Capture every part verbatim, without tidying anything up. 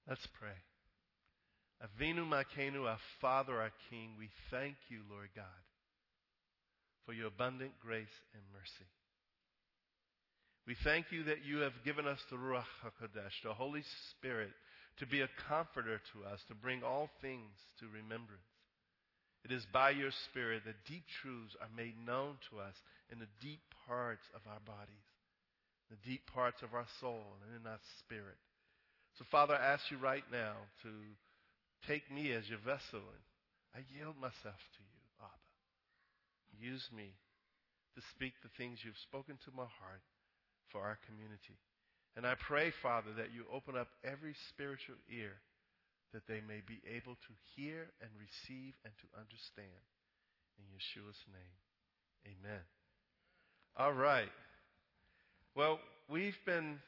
Let's pray. Avinu Malkeinu, our Father, our King, we thank you, Lord God, for your abundant grace and mercy. We thank you that you have given us the Ruach HaKodesh, the Holy Spirit, to be a comforter to us, to bring all things to remembrance. It is by your Spirit that deep truths are made known to us in the deep parts of our bodies, the deep parts of our soul and in our spirit. So, Father, I ask you right now to take me as your vessel, and I yield myself to you, Abba. Use me to speak the things you've spoken to my heart for our community. And I pray, Father, that you open up every spiritual ear that they may be able to hear and receive and to understand. In Yeshua's name, amen. All right. Well, we've been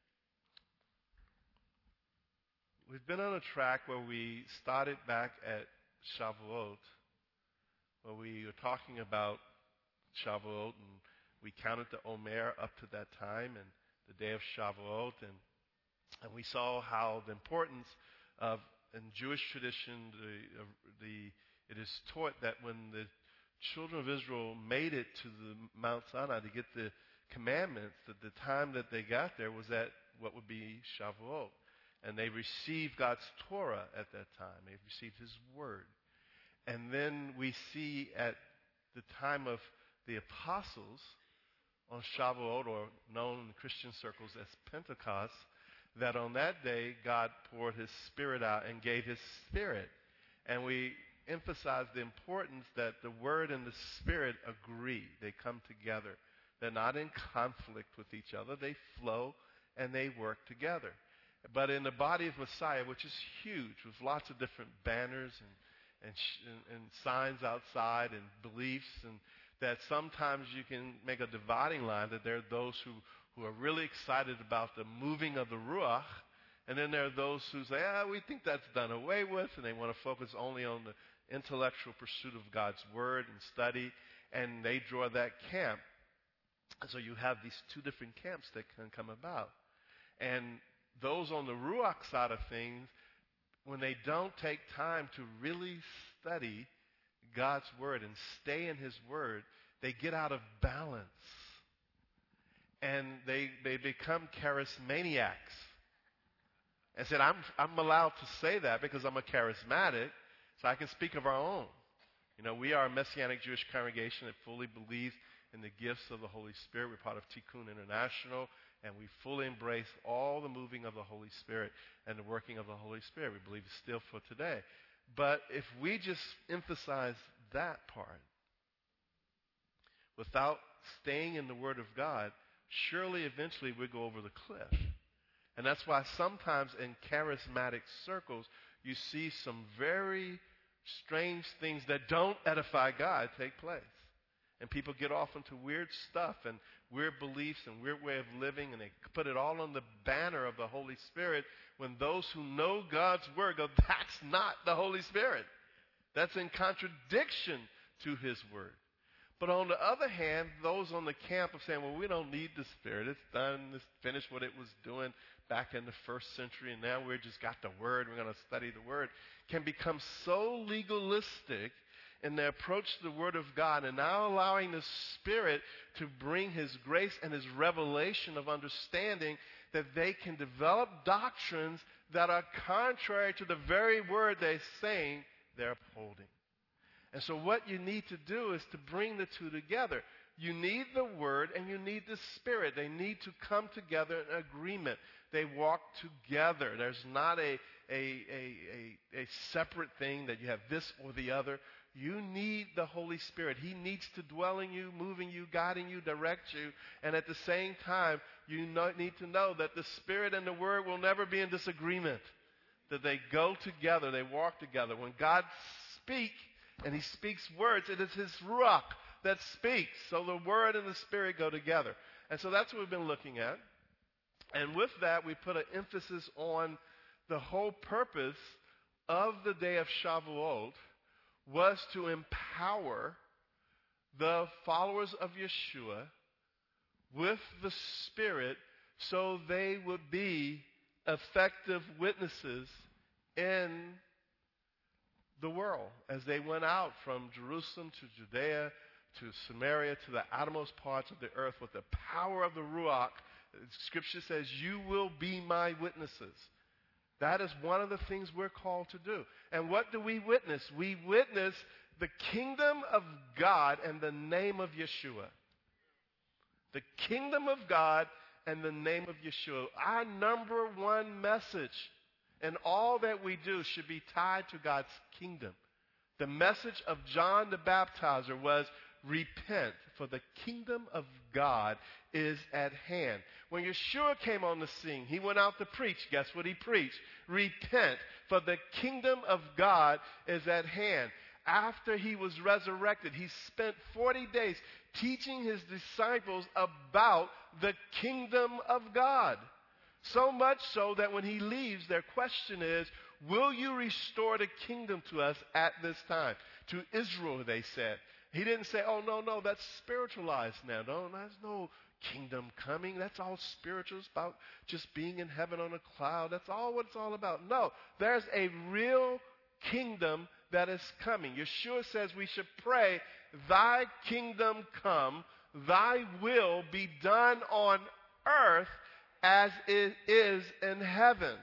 we've been on a track where we started back at Shavuot, where we were talking about Shavuot, and we counted the Omer up to that time and the day of Shavuot, and and we saw how the importance of, in Jewish tradition, the, uh, the it is taught that when the children of Israel made it to the Mount Sinai to get the commandments, that the time that they got there was at what would be Shavuot. And they received God's Torah at that time. They received His Word. And then we see at the time of the apostles on Shavuot, or known in Christian circles as Pentecost, that on that day God poured His Spirit out and gave His Spirit. And we emphasize the importance that the Word and the Spirit agree. They come together. They're not in conflict with each other. They flow and they work together. But in the body of Messiah, which is huge, with lots of different banners and, and, sh- and, and signs outside and beliefs, and that sometimes you can make a dividing line, that there are those who, who are really excited about the moving of the Ruach, and then there are those who say, ah, we think that's done away with, and they want to focus only on the intellectual pursuit of God's Word and study, and they draw that camp. And so you have these two different camps that can come about. And those on the Ruach side of things, when they don't take time to really study God's Word and stay in His Word, they get out of balance. And they, they become charismaniacs. And said, I'm, I'm allowed to say that because I'm a charismatic, so I can speak of our own. You know, we are a Messianic Jewish congregation that fully believes in the gifts of the Holy Spirit. We're part of Tikkun International, and we fully embrace all the moving of the Holy Spirit and the working of the Holy Spirit. We believe it's still for today. But if we just emphasize that part without staying in the Word of God, surely eventually we'll go over the cliff. And that's why sometimes in charismatic circles, you see some very strange things that don't edify God take place. And people get off into weird stuff and weird beliefs and weird way of living, and they put it all on the banner of the Holy Spirit, when those who know God's Word go, that's not the Holy Spirit. That's in contradiction to His Word. But on the other hand, those on the camp of saying, well, we don't need the Spirit. It's done. It's finished what it was doing back in the first century, and now we've just got the Word. We're going to study the Word. Can become so legalistic in their approach to the Word of God, and now allowing the Spirit to bring His grace and His revelation of understanding, that they can develop doctrines that are contrary to the very Word they're saying they're upholding. And so what you need to do is to bring the two together. You need the Word and you need the Spirit. They need to come together in agreement. They walk together. There's not a, a, a, a, a separate thing that you have this or the other. You need the Holy Spirit. He needs to dwell in you, moving you, guiding you, direct you. And at the same time, you know, need to know that the Spirit and the Word will never be in disagreement. That they go together. They walk together. When God speaks, and He speaks words, it is His Ruach that speaks. So the Word and the Spirit go together. And so that's what we've been looking at. And with that, we put an emphasis on the whole purpose of the day of Shavuot was to empower the followers of Yeshua with the Spirit so they would be effective witnesses in the world as they went out from Jerusalem to Judea to Samaria to the outermost parts of the earth with the power of the Ruach. Scripture says, you will be my witnesses. That is one of the things we're called to do. And what do we witness? We witness the kingdom of God and the name of Yeshua. The kingdom of God and the name of Yeshua. Our number one message in all that we do should be tied to God's kingdom. The message of John the Baptizer was, repent, for the kingdom of God is at hand. When Yeshua came on the scene, he went out to preach. Guess what he preached? Repent, for the kingdom of God is at hand. After he was resurrected, he spent forty days teaching his disciples about the kingdom of God. So much so that when he leaves, their question is, will you restore the kingdom to us at this time? To Israel, they said. He didn't say, oh, no, no, that's spiritualized now. No, there's no kingdom coming. That's all spiritual. It's about just being in heaven on a cloud. That's all what it's all about. No, there's a real kingdom that is coming. Yeshua says we should pray, thy kingdom come, thy will be done on earth as it is in heaven.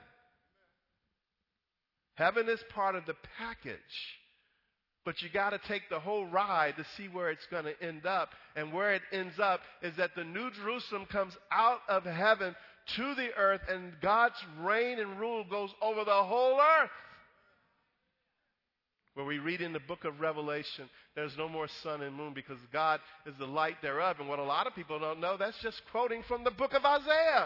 Heaven is part of the package. But you got to take the whole ride to see where it's going to end up. And where it ends up is that the New Jerusalem comes out of heaven to the earth, and God's reign and rule goes over the whole earth. Where we read in the book of Revelation, there's no more sun and moon because God is the light thereof. And what a lot of people don't know, that's just quoting from the book of Isaiah.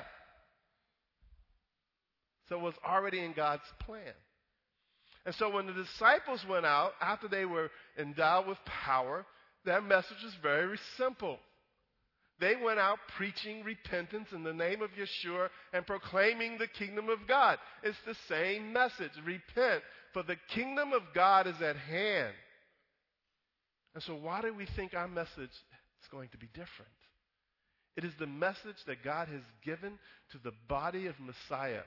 So it was already in God's plan. And so when the disciples went out, after they were endowed with power, their message was very simple. They went out preaching repentance in the name of Yeshua and proclaiming the kingdom of God. It's the same message. Repent, for the kingdom of God is at hand. And so why do we think our message is going to be different? It is the message that God has given to the body of Messiah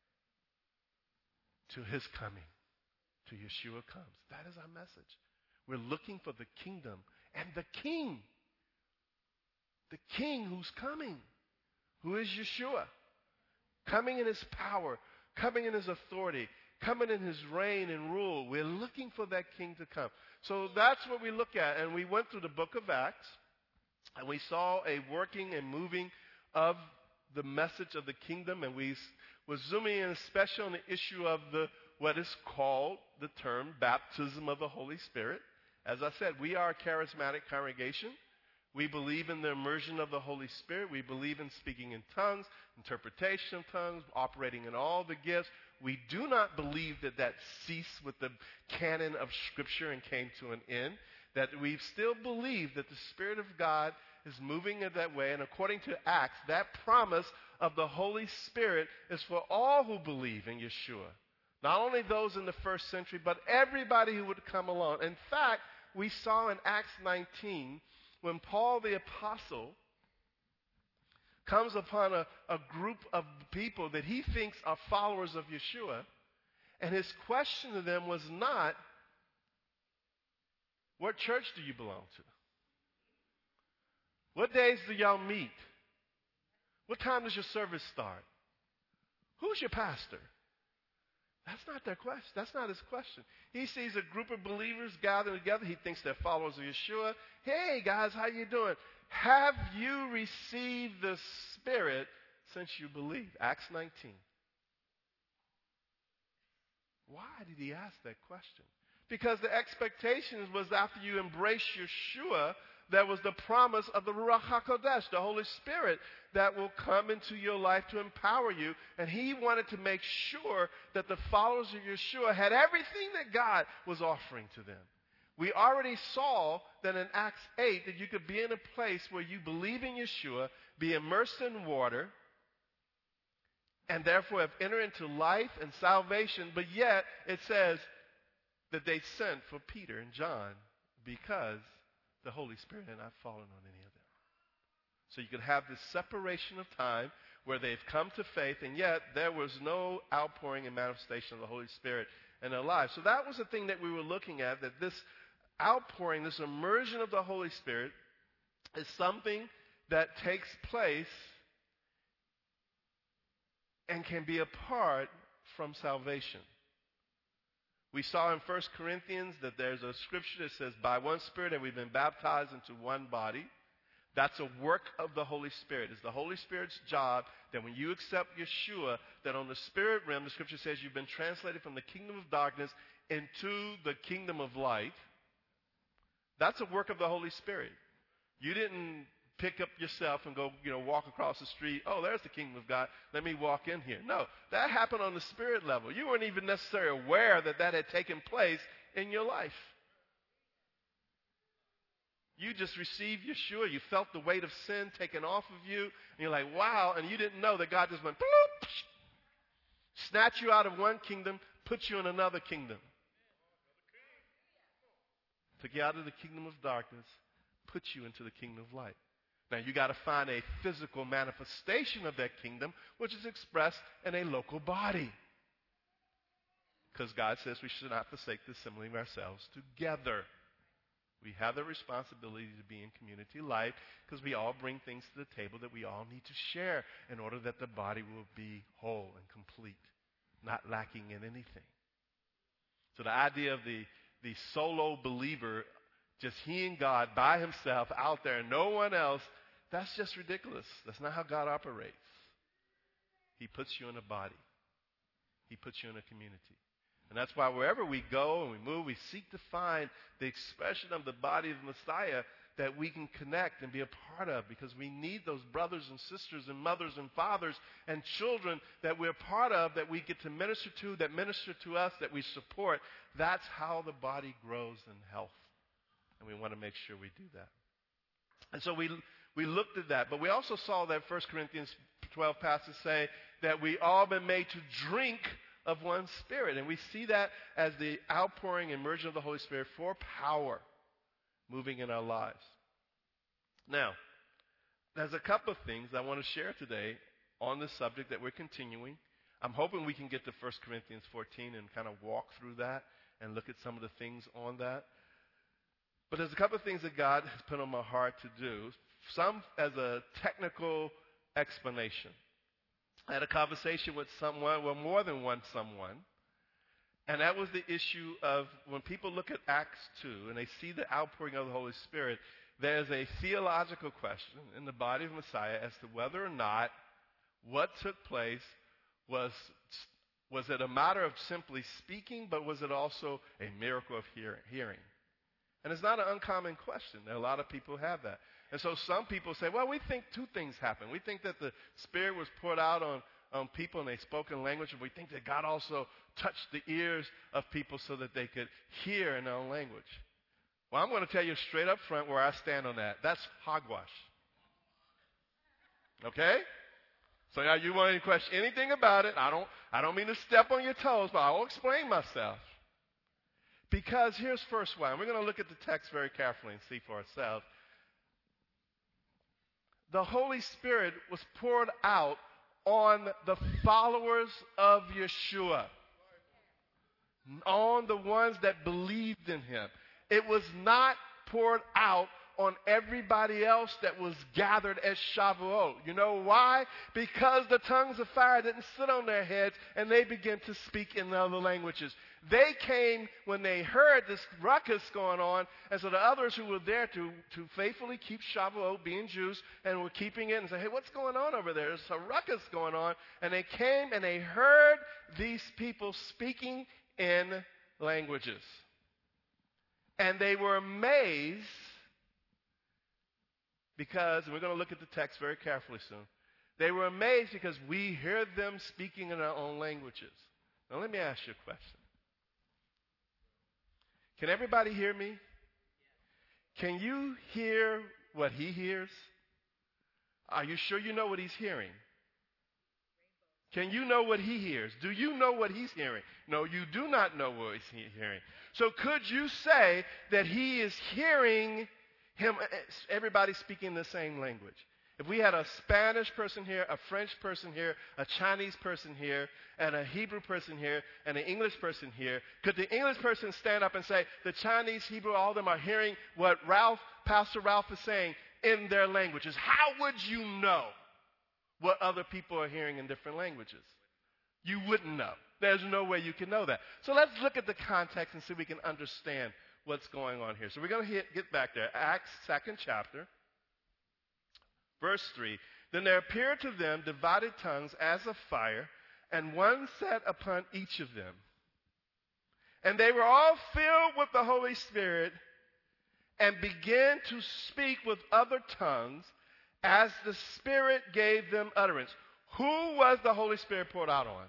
to his coming. To Yeshua comes. That is our message. We're looking for the kingdom and the king. The king who's coming. Who is Yeshua. Coming in his power. Coming in his authority. Coming in his reign and rule. We're looking for that king to come. So that's what we look at. And we went through the book of Acts. And we saw a working and moving of the message of the kingdom. And we were zooming in especially on the issue of the what is called the term baptism of the Holy Spirit. As I said, we are a charismatic congregation. We believe in the immersion of the Holy Spirit. We believe in speaking in tongues, interpretation of tongues, operating in all the gifts. We do not believe that that ceased with the canon of Scripture and came to an end. That we still believe that the Spirit of God is moving in that way. And according to Acts, that promise of the Holy Spirit is for all who believe in Yeshua. Not only those in the first century, but everybody who would come along. In fact, we saw in Acts nineteen, when Paul the Apostle comes upon a, a group of people that he thinks are followers of Yeshua, and his question to them was not, what church do you belong to? What days do y'all meet? What time does your service start? Who's your pastor? That's not their question. That's not his question. He sees a group of believers gathered together. He thinks they're followers of Yeshua. Hey, guys, how you doing? Have you received the Spirit since you believe? Acts nineteen. Why did he ask that question? Because the expectation was after you embrace Yeshua, there was the promise of the Ruach HaKodesh, the Holy Spirit, that will come into your life to empower you. And he wanted to make sure that the followers of Yeshua had everything that God was offering to them. We already saw that in Acts eight that you could be in a place where you believe in Yeshua, be immersed in water, and therefore have entered into life and salvation. But yet it says that they sent for Peter and John because the Holy Spirit had not fallen on any of them. So you could have this separation of time where they've come to faith, and yet there was no outpouring and manifestation of the Holy Spirit in their lives. So that was the thing that we were looking at, that this outpouring, this immersion of the Holy Spirit is something that takes place and can be apart from salvation. We saw in First Corinthians that there's a scripture that says, by one Spirit have we been baptized into one body. That's a work of the Holy Spirit. It's the Holy Spirit's job that when you accept Yeshua, that on the spirit realm, the scripture says you've been translated from the kingdom of darkness into the kingdom of light. That's a work of the Holy Spirit. You didn't pick up yourself and go, you know, walk across the street. Oh, there's the kingdom of God. Let me walk in here. No, that happened on the spirit level. You weren't even necessarily aware that that had taken place in your life. You just received Yeshua. You felt the weight of sin taken off of you. And you're like, wow. And you didn't know that God just went, bloop, snatch you out of one kingdom, put you in another kingdom. Took you out of the kingdom of darkness, put you into the kingdom of light. Now, you got to find a physical manifestation of that kingdom, which is expressed in a local body. Because God says we should not forsake the assembling of ourselves together. We have the responsibility to be in community life because we all bring things to the table that we all need to share in order that the body will be whole and complete, not lacking in anything. So the idea of the, the solo believer, just he and God by himself out there and no one else, that's just ridiculous. That's not how God operates. He puts you in a body. He puts you in a community. And that's why wherever we go and we move, we seek to find the expression of the body of Messiah that we can connect and be a part of, because we need those brothers and sisters and mothers and fathers and children that we're part of, that we get to minister to, that minister to us, that we support. That's how the body grows in health. And we want to make sure we do that. And so we we looked at that. But we also saw that First Corinthians twelve passage say that we all been made to drink of one Spirit. And we see that as the outpouring, immersion of the Holy Spirit for power moving in our lives. Now, there's a couple of things I want to share today on this subject that we're continuing. I'm hoping we can get to First Corinthians fourteen and kind of walk through that and look at some of the things on that. But there's a couple of things that God has put on my heart to do, some as a technical explanation. I had a conversation with someone, well, more than one someone, and that was the issue of when people look at Acts two and they see the outpouring of the Holy Spirit, there's a theological question in the body of Messiah as to whether or not what took place was, was it a matter of simply speaking, but was it also a miracle of hear, hearing? And it's not an uncommon question. There are a lot of people who have that. And so some people say, well, we think two things happened. We think that the Spirit was poured out on, on people and they spoke in language, and we think that God also touched the ears of people so that they could hear in their own language. Well, I'm going to tell you straight up front where I stand on that. That's hogwash. Okay? So now you want to question anything about it. I don't, I don't mean to step on your toes, but I will explain myself. Because here's first why. And we're going to look at the text very carefully and see for ourselves. The Holy Spirit was poured out on the followers of Yeshua, on the ones that believed in him. It was not poured out on everybody else that was gathered at Shavuot. You know why? Because the tongues of fire didn't sit on their heads and they began to speak in other languages. They came when they heard this ruckus going on, and so the others who were there to, to faithfully keep Shavuot, being Jews, and were keeping it and say, hey, what's going on over there? There's a ruckus going on. And they came and they heard these people speaking in languages. And they were amazed because, and we're going to look at the text very carefully soon, they were amazed because we heard them speaking in our own languages. Now let me ask you a question. Can everybody hear me? Can you hear what he hears? Are you sure you know what he's hearing? Can you know what he hears? Do you know what he's hearing? No, you do not know what he's hearing. So could you say that he is hearing him, everybody speaking the same language? If we had a Spanish person here, a French person here, a Chinese person here, and a Hebrew person here, and an English person here, could the English person stand up and say, the Chinese, Hebrew, all of them are hearing what Ralph, Pastor Ralph is saying in their languages? How would you know what other people are hearing in different languages? You wouldn't know. There's no way you can know that. So let's look at the context and see if we can understand what's going on here. So we're going to get back there. Acts second chapter. Verse three, then there appeared to them divided tongues as of fire, and one sat upon each of them. And they were all filled with the Holy Spirit and began to speak with other tongues as the Spirit gave them utterance. Who was the Holy Spirit poured out on?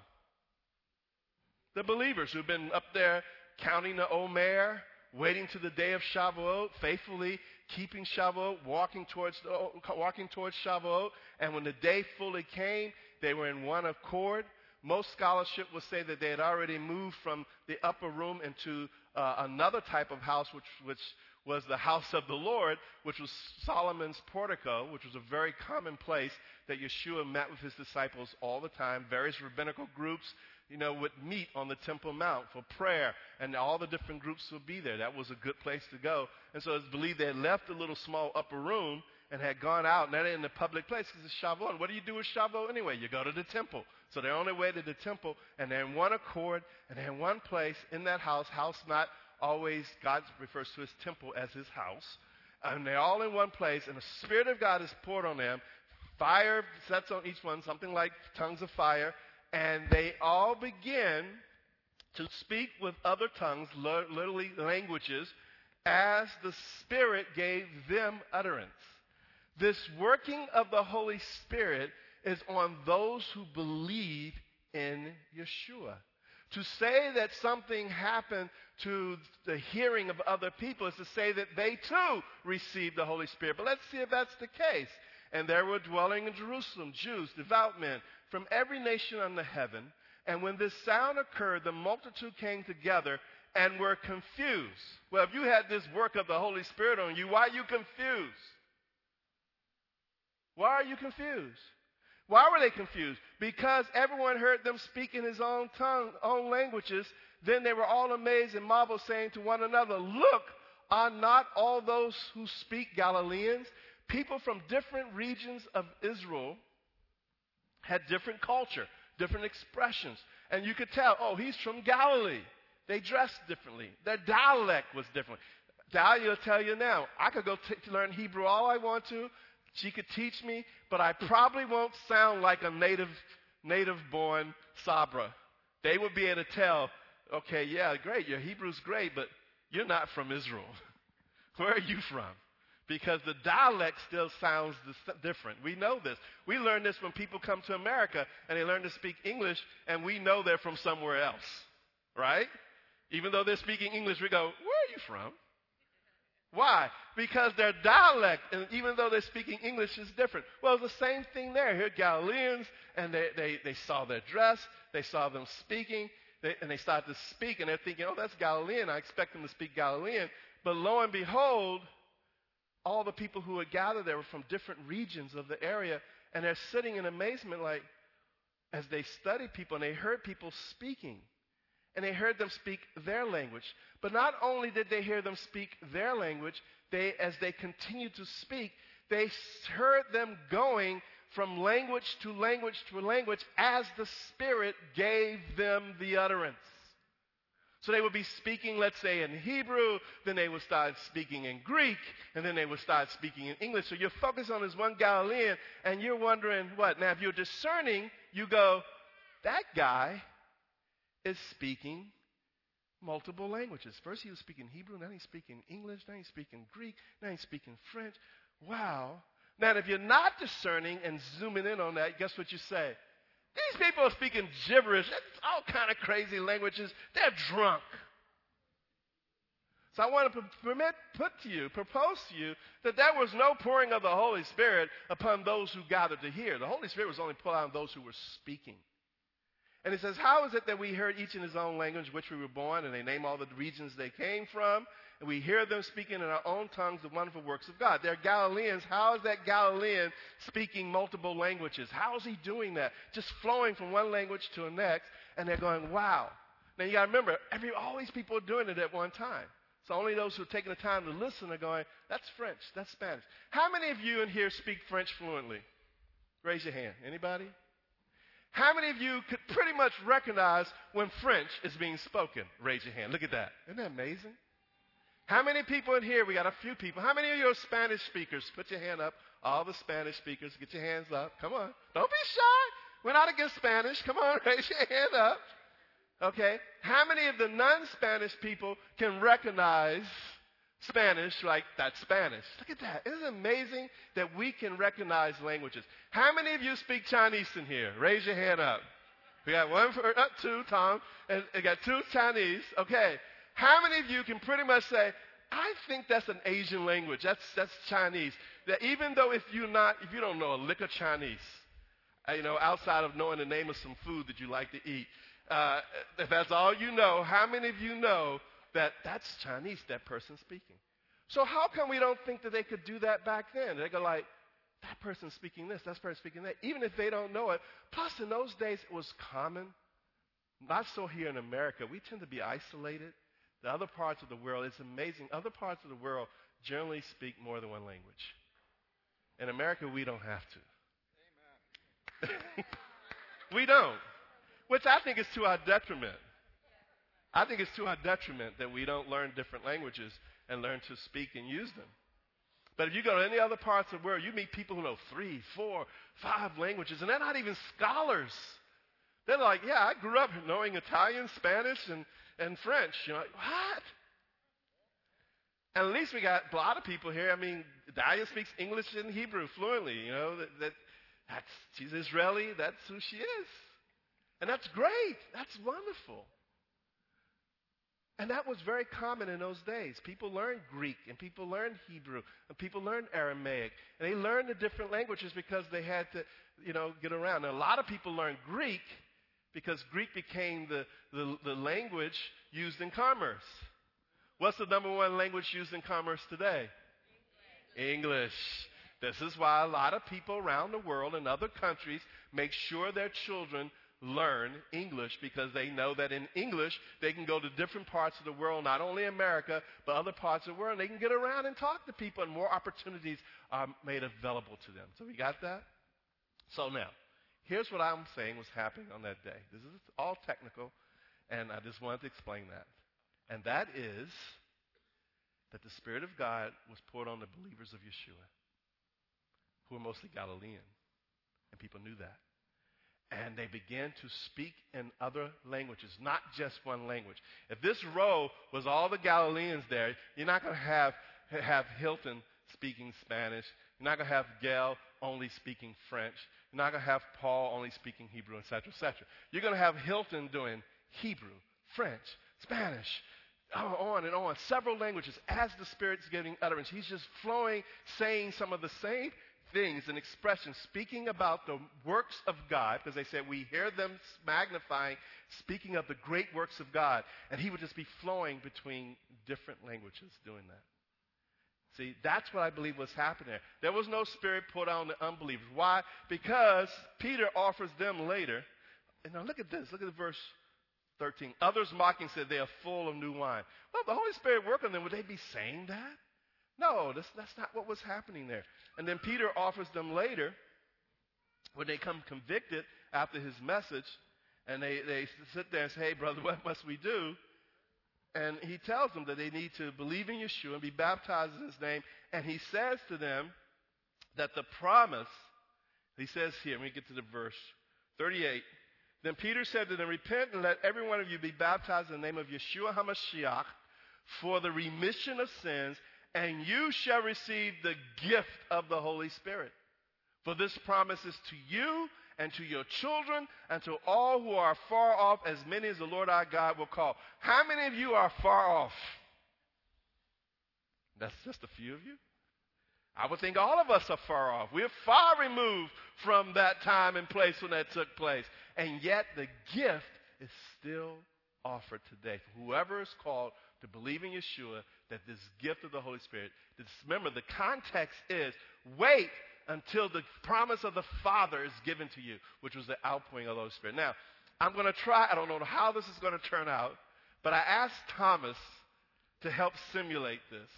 The believers who've been up there counting the Omer, waiting to the day of Shavuot, faithfully keeping Shavuot, walking towards, the, walking towards Shavuot. And when the day fully came, they were in one accord. Most scholarship will say that they had already moved from the upper room into uh, another type of house, which, which was the house of the Lord, which was Solomon's portico, which was a very common place that Yeshua met with his disciples all the time. Various rabbinical groups, you know, would meet on the Temple Mount for prayer, and all the different groups would be there. That was a good place to go. And so it's believed they had left the little small upper room and had gone out, and they're in the public place because it's Shavuot. And what do you do with Shavuot anyway? You go to the temple. So they're on their way to the temple, and they're in one accord, and they're in one place in that house. House not always, God refers to his temple as his house. And they're all in one place, and the Spirit of God is poured on them. Fire sets on each one, something like tongues of fire. And they all begin to speak with other tongues, literally languages, as the Spirit gave them utterance. This working of the Holy Spirit is on those who believe in Yeshua. To say that something happened to the hearing of other people is to say that they too received the Holy Spirit. But let's see if that's the case. And there were dwelling in Jerusalem Jews, devout men, from every nation under heaven. And when this sound occurred, the multitude came together and were confused. Well, if you had this work of the Holy Spirit on you, why are you confused? Why are you confused? Why were they confused? Because everyone heard them speak in his own tongue, own languages. Then they were all amazed and marveled, saying to one another, look, are not all those who speak Galileans? People from different regions of Israel had different culture, different expressions. And you could tell, oh, he's from Galilee. They dressed differently. Their dialect was different. Dahlia will tell you now, I could go t- to learn Hebrew all I want to. She could teach me, but I probably won't sound like a native, native-born Sabra. They would be able to tell, okay, yeah, great, your Hebrew's great, but you're not from Israel. Where are you from? Because the dialect still sounds dis- different. We know this. We learn this when people come to America and they learn to speak English, and we know they're from somewhere else, right? Even though they're speaking English, we go, where are you from? Why? Because their dialect, and even though they're speaking English, is different. Well, it's the same thing there. Here, Galileans, and they, they, they saw their dress, they saw them speaking, they, and they started to speak, and they're thinking, oh, that's Galilean. I expect them to speak Galilean. But lo and behold, all the people who had gathered there were from different regions of the area, and they're sitting in amazement like, as they studied people, and they heard people speaking, and they heard them speak their language. But not only did they hear them speak their language, they, as they continued to speak, they heard them going from language to language to language as the Spirit gave them the utterance. So they would be speaking, let's say, in Hebrew, then they would start speaking in Greek, and then they would start speaking in English. So you're focused on this one Galilean, and you're wondering what? Now, if you're discerning, you go, that guy is speaking multiple languages. First he was speaking Hebrew, now he's speaking English, now he's speaking Greek, now he's speaking French. Wow. Now, if you're not discerning and zooming in on that, guess what you say? These people are speaking gibberish. It's all kind of crazy languages. They're drunk. So I want to permit, put to you, propose to you, that there was no pouring of the Holy Spirit upon those who gathered to hear. The Holy Spirit was only poured out on those who were speaking. And it says, how is it that we heard each in his own language which we were born, and they name all the regions they came from, and we hear them speaking in our own tongues the wonderful works of God. They're Galileans. How is that Galilean speaking multiple languages? How is he doing that? Just flowing from one language to the next, and they're going, wow. Now, you got to remember, every, all these people are doing it at one time. So only those who are taking the time to listen are going, that's French, that's Spanish. How many of you in here speak French fluently? Raise your hand. Anybody? How many of you could pretty much recognize when French is being spoken? Raise your hand. Look at that. Isn't that amazing? How many people in here? We got a few people. How many of you are Spanish speakers? Put your hand up. All the Spanish speakers, get your hands up. Come on. Don't be shy. We're not against Spanish. Come on, raise your hand up. Okay. How many of the non-Spanish people can recognize Spanish like that's Spanish? Look at that. Isn't it amazing that we can recognize languages? How many of you speak Chinese in here? Raise your hand up. We got one for, uh, two, Tom, and we got two Chinese. Okay. How many of you can pretty much say, I think that's an Asian language. That's, that's Chinese. That even though if you're not, if you don't know a lick of Chinese, uh, you know, outside of knowing the name of some food that you like to eat, uh, if that's all you know, how many of you know that that's Chinese, that person's speaking? So how come we don't think that they could do that back then? They go like, that person's speaking this, that person's speaking that, even if they don't know it. Plus, in those days, it was common. Not so here in America. We tend to be isolated. The other parts of the world, it's amazing. Other parts of the world generally speak more than one language. In America, we don't have to. We don't. Which I think is to our detriment. I think it's to our detriment that we don't learn different languages and learn to speak and use them. But if you go to any other parts of the world, you meet people who know three, four, five languages, and they're not even scholars. They're like, yeah, I grew up knowing Italian, Spanish, and And French, you know, like, what? And at least we got a lot of people here. I mean, Dahlia speaks English and Hebrew fluently. You know, that, that that's she's Israeli. That's who she is, and that's great. That's wonderful. And that was very common in those days. People learned Greek, and people learned Hebrew, and people learned Aramaic, and they learned the different languages because they had to, you know, get around. Now, a lot of people learned Greek because Greek became the, the, the language used in commerce. What's the number one language used in commerce today? English. English. This is why a lot of people around the world in other countries make sure their children learn English, because they know that in English they can go to different parts of the world, not only America, but other parts of the world, and they can get around and talk to people, and more opportunities are made available to them. So we got that? So now, here's what I'm saying was happening on that day. This is all technical, and I just wanted to explain that. And that is that the Spirit of God was poured on the believers of Yeshua, who were mostly Galilean, and people knew that. And they began to speak in other languages, not just one language. If this row was all the Galileans there, you're not going to have, have Hilton speaking Spanish. You're not going to have Gail only speaking French. You're not going to have Paul only speaking Hebrew, et cetera, et cetera. You're going to have Hilton doing Hebrew, French, Spanish, on and on, several languages as the Spirit's giving utterance. He's just flowing, saying some of the same things and expressions, speaking about the works of God, because they said we hear them magnifying, speaking of the great works of God. And he would just be flowing between different languages doing that. See, that's what I believe was happening there. There was no Spirit put on the unbelievers. Why? Because Peter offers them later. And now look at this. Look at verse thirteen. Others mocking said they are full of new wine. Well, the Holy Spirit worked on them. Would they be saying that? No, that's, that's not what was happening there. And then Peter offers them later, when they come convicted after his message, and they, they sit there and say, hey, brother, what must we do? And he tells them that they need to believe in Yeshua and be baptized in his name. And he says to them that the promise, he says here, let me get to the verse, thirty-eight. Then Peter said to them, repent and let every one of you be baptized in the name of Yeshua HaMashiach for the remission of sins, and you shall receive the gift of the Holy Spirit. For this promise is to you and to your children and to all who are far off, as many as the Lord our God will call. How many of you are far off? That's just a few of you. I would think all of us are far off. We're far removed from that time and place when that took place. And yet the gift is still offered today for whoever is called to believe in Yeshua, that this gift of the Holy Spirit, this, remember the context is wait until the promise of the Father is given to you, which was the outpouring of the Holy Spirit. Now, I'm going to try, I don't know how this is going to turn out, but I asked Thomas to help simulate this.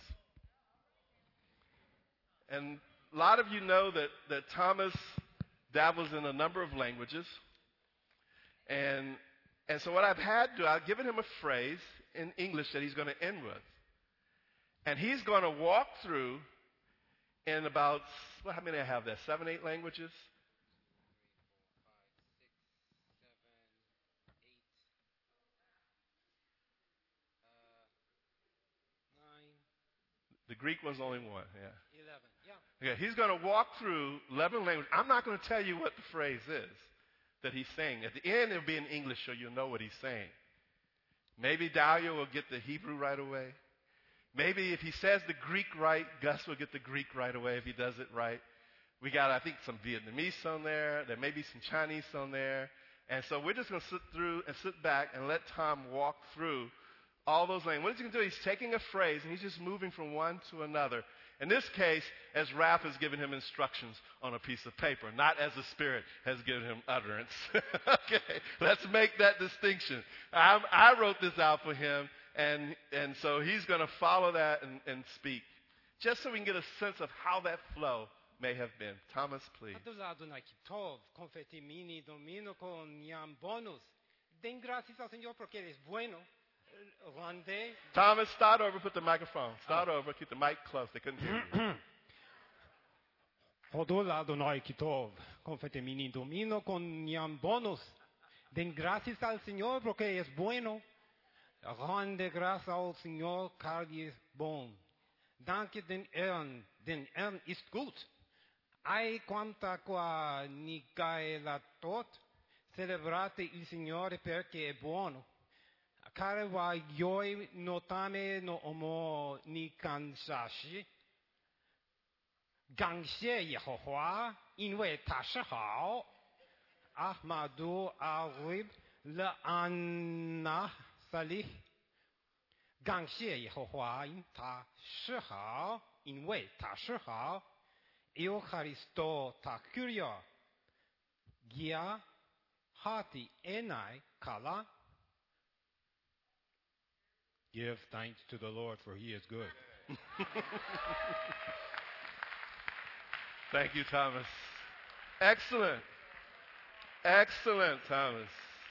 And a lot of you know that, that Thomas dabbles in a number of languages. And, and so what I've had to do, I've given him a phrase in English that he's going to end with. And he's going to walk through in about, well, how many I have there? Seven, eight languages? The Greek one's only one, yeah. eleven, yeah. Okay, he's going to walk through eleven languages. I'm not going to tell you what the phrase is that he's saying. At the end, it'll be in English so you'll know what he's saying. Maybe Dahlia will get the Hebrew right away. Maybe if he says the Greek right, Gus will get the Greek right away if he does it right. We got, I think, some Vietnamese on there. There may be some Chinese on there. And so we're just going to sit through and sit back and let Tom walk through all those languages. What he's going to do, he's taking a phrase and he's just moving from one to another. In this case, as Raph has given him instructions on a piece of paper, not as the Spirit has given him utterance. Okay, let's make that distinction. I, I wrote this out for him, and, and so he's going to follow that and, and speak, just so we can get a sense of how that flow may have been. Thomas, please. Adonai Kitov, confetti mini domino con iam bonus. Den gracias al Señor porque Él es bueno. Rande. Thomas, start over. Put the microphone. Start oh. over. Keep the mic close. They couldn't hear you. Hodol Adonai Kitov, confetti mini domino con iam bonus. Den gracias al Señor porque es bueno. Rande gracias al Señor car es bon. Danke den Herrn, den Herrn ist gut. Ai quanta qua nicae la tot, celebrate il Signore perché è buono. Care va ioi notame no omo ni kansashi. 感谢耶和华，因为他是好。Ahmadu Arib le Anna Salih。感谢耶和华，因他是好，因为他是好。Eucharisto ta curio. Gia hati enai kala. Give thanks to the Lord, for He is good. Thank you, Thomas. Excellent. Excellent, Thomas.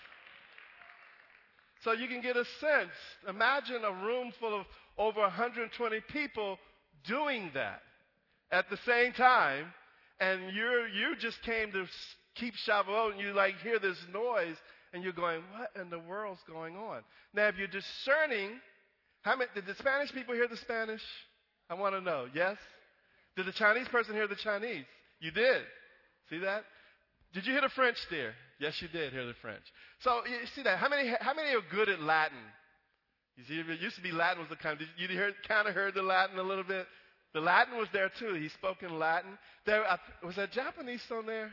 So you can get a sense. Imagine a room full of over one hundred twenty people doing that at the same time, and you're, you just came to keep Shavuot, and you like hear this noise, and you're going, what in the world's going on? Now, if you're discerning, how many, did the Spanish people hear the Spanish? I want to know. Yes? Did the Chinese person hear the Chinese? You did. See that? Did you hear the French there? Yes, you did hear the French. So you see that? How many, how many are good at Latin? You see, it used to be Latin was the kind. Did you hear, kind of heard the Latin a little bit? The Latin was there too. He spoke in Latin. There uh, was that Japanese on there.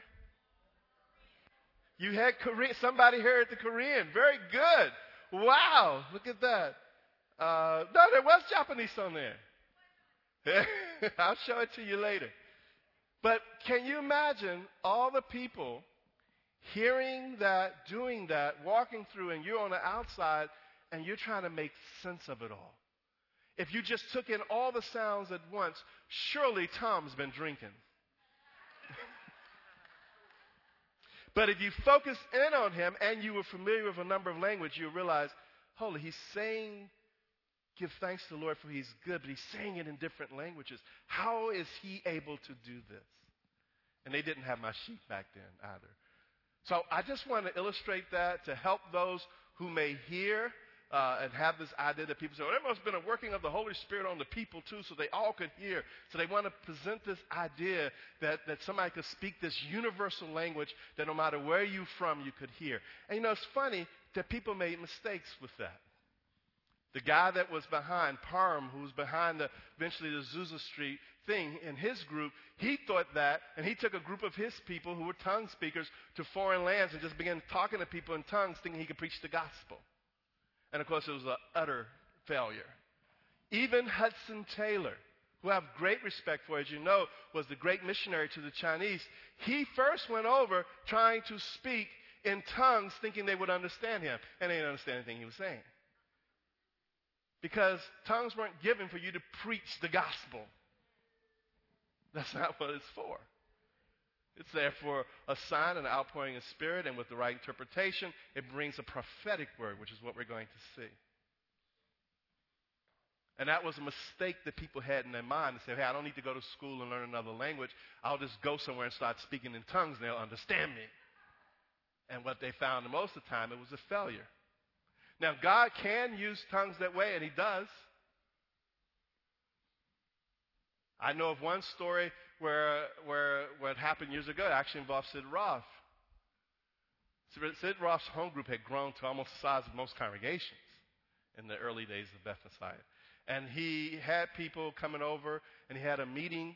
You had Korean. Somebody heard the Korean. Very good. Wow, look at that. Uh, no, there was Japanese on there. I'll show it to you later. But can you imagine all the people hearing that, doing that, walking through, and you're on the outside, and you're trying to make sense of it all? If you just took in all the sounds at once, surely Tom's been drinking. But if you focus in on him and you were familiar with a number of languages, you realize, holy, he's saying, give thanks to the Lord for he's good, but he's saying it in different languages. How is he able to do this? And they didn't have my sheet back then either. So I just want to illustrate that to help those who may hear uh, and have this idea that people say, well, there must have been a working of the Holy Spirit on the people too, so they all could hear. So they want to present this idea that, that somebody could speak this universal language that no matter where you're from, you could hear. And you know, it's funny that people made mistakes with that. The guy that was behind, Parham, who was behind the, eventually the Azusa Street thing in his group. He thought that, and he took a group of his people who were tongue speakers to foreign lands and just began talking to people in tongues, thinking he could preach the gospel. And of course, it was an utter failure. Even Hudson Taylor, who I have great respect for, as you know, was the great missionary to the Chinese. He first went over trying to speak in tongues, thinking they would understand him, and they didn't understand anything he was saying. Because tongues weren't given for you to preach the gospel. That's not what it's for. It's there for a sign and an outpouring of spirit, and with the right interpretation, it brings a prophetic word, which is what we're going to see. And that was a mistake that people had in their mind. They say, hey, I don't need to go to school and learn another language. I'll just go somewhere and start speaking in tongues, and they'll understand me. And what they found most of the time, it was a failure. Now, God can use tongues that way, and he does. I know of one story where, where what happened years ago. It actually involved Sid Roth. Sid Roth's home group had grown to almost the size of most congregations in the early days of Beth Messiah. And he had people coming over, and he had a meeting.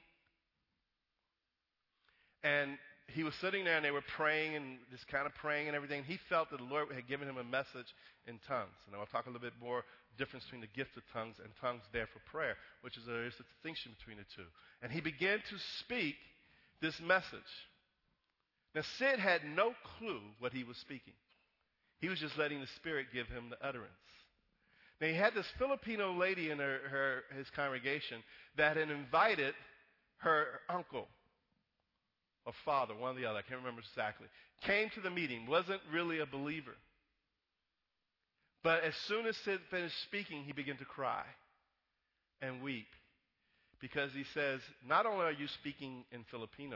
And he was sitting there, and they were praying and just kind of praying and everything. He felt that the Lord had given him a message in tongues. And I'll talk a little bit more difference between the gift of tongues and tongues there for prayer, which is there is a distinction between the two. And he began to speak this message. Now, Sid had no clue what he was speaking. He was just letting the Spirit give him the utterance. Now, he had this Filipino lady in her, her, his congregation that had invited her uncle or father, one or the other, I can't remember exactly, came to the meeting, wasn't really a believer. But as soon as Sid finished speaking, he began to cry and weep because he says, not only are you speaking in Filipino,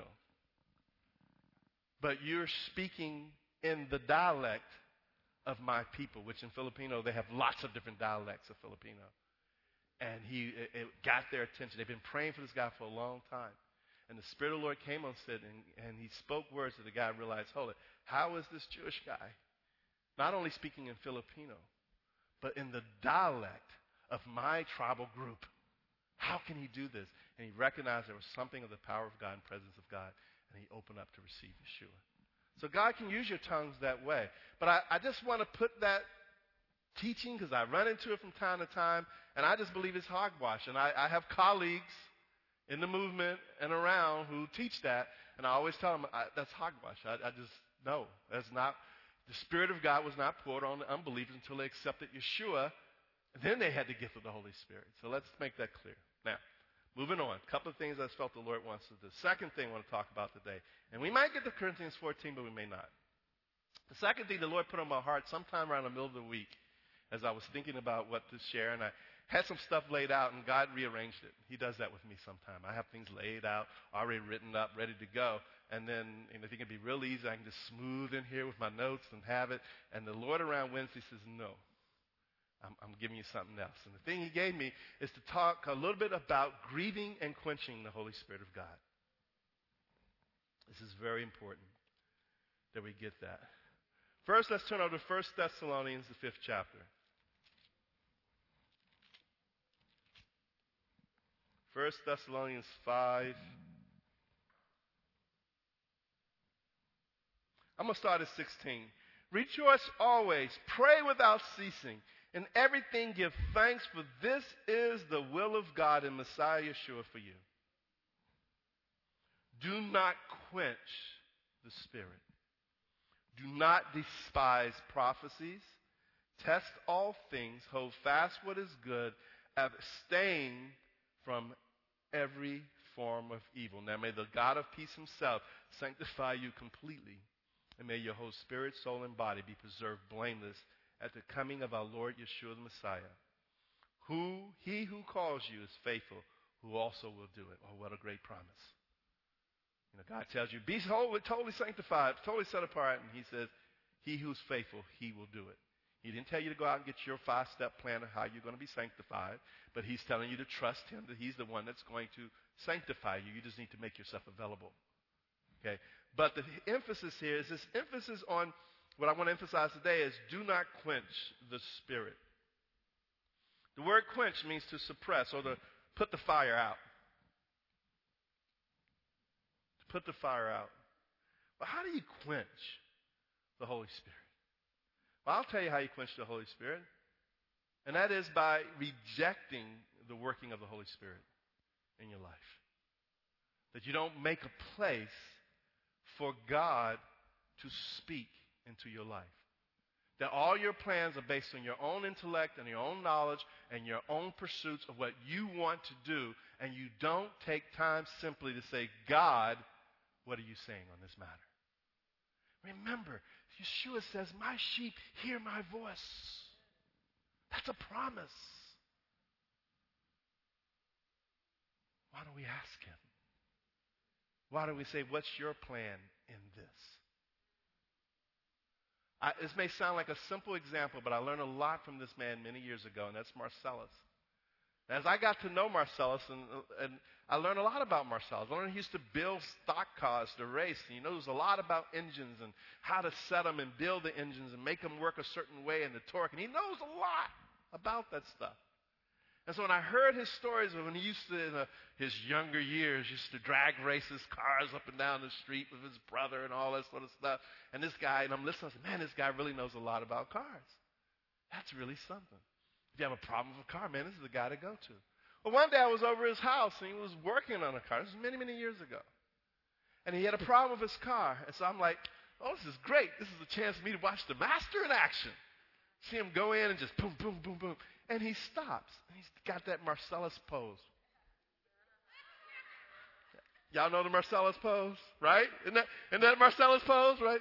but you're speaking in the dialect of my people, which in Filipino, they have lots of different dialects of Filipino. And he, it, it got their attention. They've been praying for this guy for a long time. And the Spirit of the Lord came on Sid, and, and he spoke words that the guy realized, hold it, how is this Jewish guy not only speaking in Filipino, but in the dialect of my tribal group? How can he do this? And he recognized there was something of the power of God and presence of God, and he opened up to receive Yeshua. So God can use your tongues that way. But I, I just want to put that teaching, because I run into it from time to time, and I just believe it's hogwash. And I, I have colleagues in the movement and around who teach that, and I always tell them, I, that's hogwash. I, I just, no, that's not. The Spirit of God was not poured on the unbelievers until they accepted Yeshua. And then they had the gift of the Holy Spirit. So let's make that clear. Now, moving on. A couple of things I felt the Lord wants to do. Second thing I want to talk about today. And we might get to Corinthians fourteen, but we may not. The second thing the Lord put on my heart sometime around the middle of the week as I was thinking about what to share, and I had some stuff laid out, and God rearranged it. He does that with me sometime. I have things laid out, already written up, ready to go. And then, you know, if it can be real easy, I can just smooth in here with my notes and have it. And the Lord around Wednesday says, no, I'm, I'm giving you something else. And the thing he gave me is to talk a little bit about grieving and quenching the Holy Spirit of God. This is very important that we get that. First, let's turn over to First Thessalonians, the fifth chapter. First Thessalonians five. I'm going to start at sixteen. Rejoice always, pray without ceasing, in everything give thanks, for this is the will of God in Messiah Yeshua for you. Do not quench the Spirit. Do not despise prophecies. Test all things, hold fast what is good, abstain from every form of evil. Now may the God of peace himself sanctify you completely, and may your whole spirit, soul, and body be preserved blameless at the coming of our Lord Yeshua the Messiah. Who he who calls you is faithful, who also will do it. Oh, what a great promise. You know, God tells you, be holy, totally sanctified, totally set apart, and he says, he who's faithful, he will do it. He didn't tell you to go out and get your five-step plan of how you're going to be sanctified, but he's telling you to trust him, that he's the one that's going to sanctify you. You just need to make yourself available. Okay? But the emphasis here is this emphasis on, what I want to emphasize today is, do not quench the Spirit. The word quench means to suppress or to put the fire out. put the fire out. But how do you quench the Holy Spirit? Well, I'll tell you how you quench the Holy Spirit. And that is by rejecting the working of the Holy Spirit in your life. That you don't make a place for God to speak into your life. That all your plans are based on your own intellect and your own knowledge and your own pursuits of what you want to do, and you don't take time simply to say, God, what are you saying on this matter? Remember, Yeshua says, my sheep hear my voice. That's a promise. Why don't we ask him? Why don't we say, what's your plan in this? I, this may sound like a simple example, but I learned a lot from this man many years ago, and that's Marcellus. As I got to know Marcellus, and, and I learned a lot about Marcellus. I learned he used to build stock cars to race. And he knows a lot about engines and how to set them and build the engines and make them work a certain way and the torque. And he knows a lot about that stuff. And so when I heard his stories of when he used to, in uh, his younger years, used to drag race his cars up and down the street with his brother and all that sort of stuff. And this guy, and I'm listening, I said, man, this guy really knows a lot about cars. That's really something. If you have a problem with a car, man, this is the guy to go to. Well, one day I was over his house, and he was working on a car. This was many, many years ago. And he had a problem with his car. And so I'm like, oh, this is great. This is a chance for me to watch the master in action. See him go in and just boom, boom, boom, boom. And he stops. And he's got that Marcellus pose. Y'all know the Marcellus pose, right? Isn't that, isn't that Marcellus pose, right?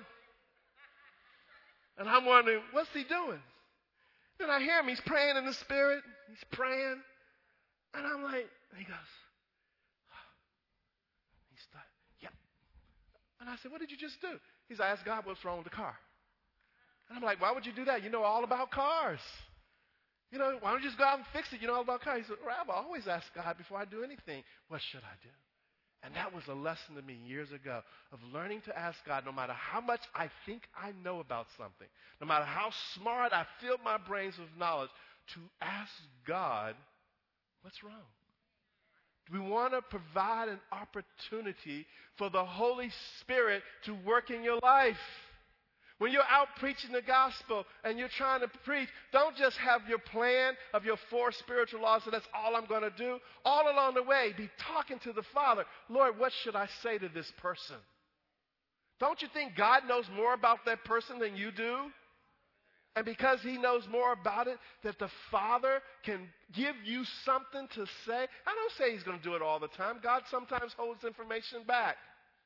And I'm wondering, what's he doing? Then I hear him. He's praying in the Spirit. He's praying. And I'm like, and he goes, oh. He started, yep. And I said, what did you just do? He said, I asked God what's wrong with the car. And I'm like, why would you do that? You know all about cars. You know, why don't you just go out and fix it? You know all about cars. He said, Rabbi, I always ask God before I do anything, what should I do? And that was a lesson to me years ago of learning to ask God, no matter how much I think I know about something, no matter how smart I fill my brains with knowledge, to ask God, what's wrong? We want to provide an opportunity for the Holy Spirit to work in your life. When you're out preaching the gospel and you're trying to preach, don't just have your plan of your four spiritual laws, so that's all I'm going to do. All along the way, be talking to the Father. Lord, what should I say to this person? Don't you think God knows more about that person than you do? And because he knows more about it, that the Father can give you something to say. I don't say he's going to do it all the time. God sometimes holds information back.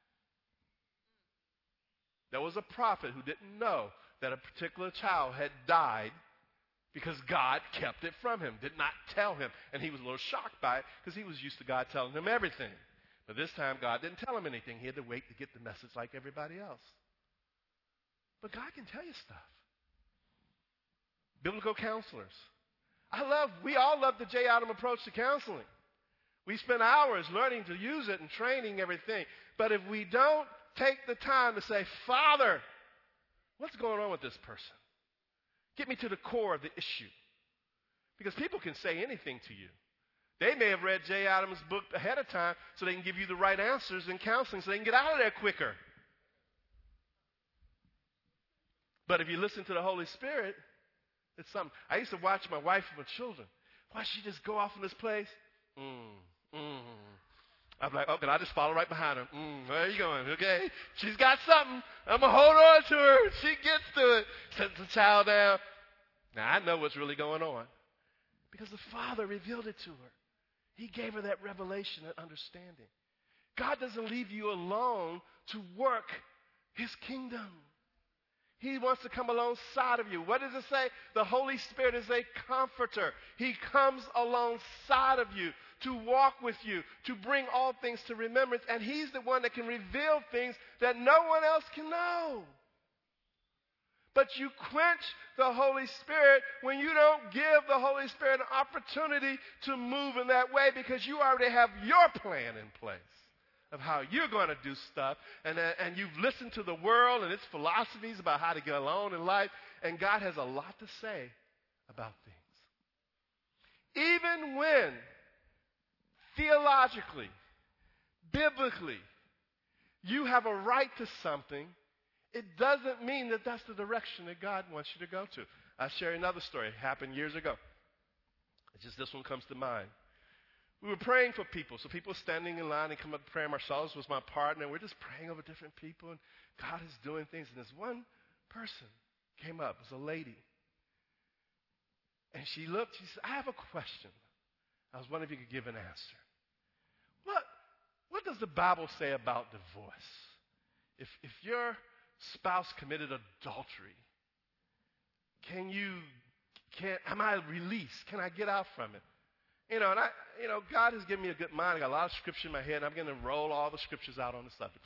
There was a prophet who didn't know that a particular child had died because God kept it from him, did not tell him. And he was a little shocked by it because he was used to God telling him everything. But this time, God didn't tell him anything. He had to wait to get the message like everybody else. But God can tell you stuff. Biblical counselors. I love, we all love the J. Adam approach to counseling. We spend hours learning to use it and training everything. But if we don't take the time to say, Father, what's going on with this person? Get me to the core of the issue. Because people can say anything to you. They may have read Jay Adams' book ahead of time so they can give you the right answers in counseling so they can get out of there quicker. But if you listen to the Holy Spirit, it's something. I used to watch my wife and my children. Why she just go off in this place? Mm, mm. I'm like, oh, can I just follow right behind her? Mm, where are you going? Okay. She's got something. I'm going to hold on to her. She gets to it. Sets the child down. Now, I know what's really going on because the Father revealed it to her. He gave her that revelation and understanding. God doesn't leave you alone to work his kingdom. He wants to come alongside of you. What does it say? The Holy Spirit is a comforter. He comes alongside of you to walk with you, to bring all things to remembrance. And he's the one that can reveal things that no one else can know. But you quench the Holy Spirit when you don't give the Holy Spirit an opportunity to move in that way because you already have your plan in place of how you're going to do stuff. And, uh, and you've listened to the world and its philosophies about how to get along in life. And God has a lot to say about things. Even when theologically, biblically, you have a right to something, it doesn't mean that that's the direction that God wants you to go to. I'll share another story. It happened years ago. It's just this one comes to mind. We were praying for people. So people standing in line and come up praying. Marcellus was my partner. We're just praying over different people, and God is doing things. And this one person came up. It was a lady. And she looked. She said, I have a question. I was wondering if you could give an answer. What, what does the Bible say about divorce? If, if your spouse committed adultery, can you, can, am I released? Can I get out from it? You know, and I, you know, God has given me a good mind. I got a lot of scripture in my head, and I'm going to roll all the scriptures out on the subject.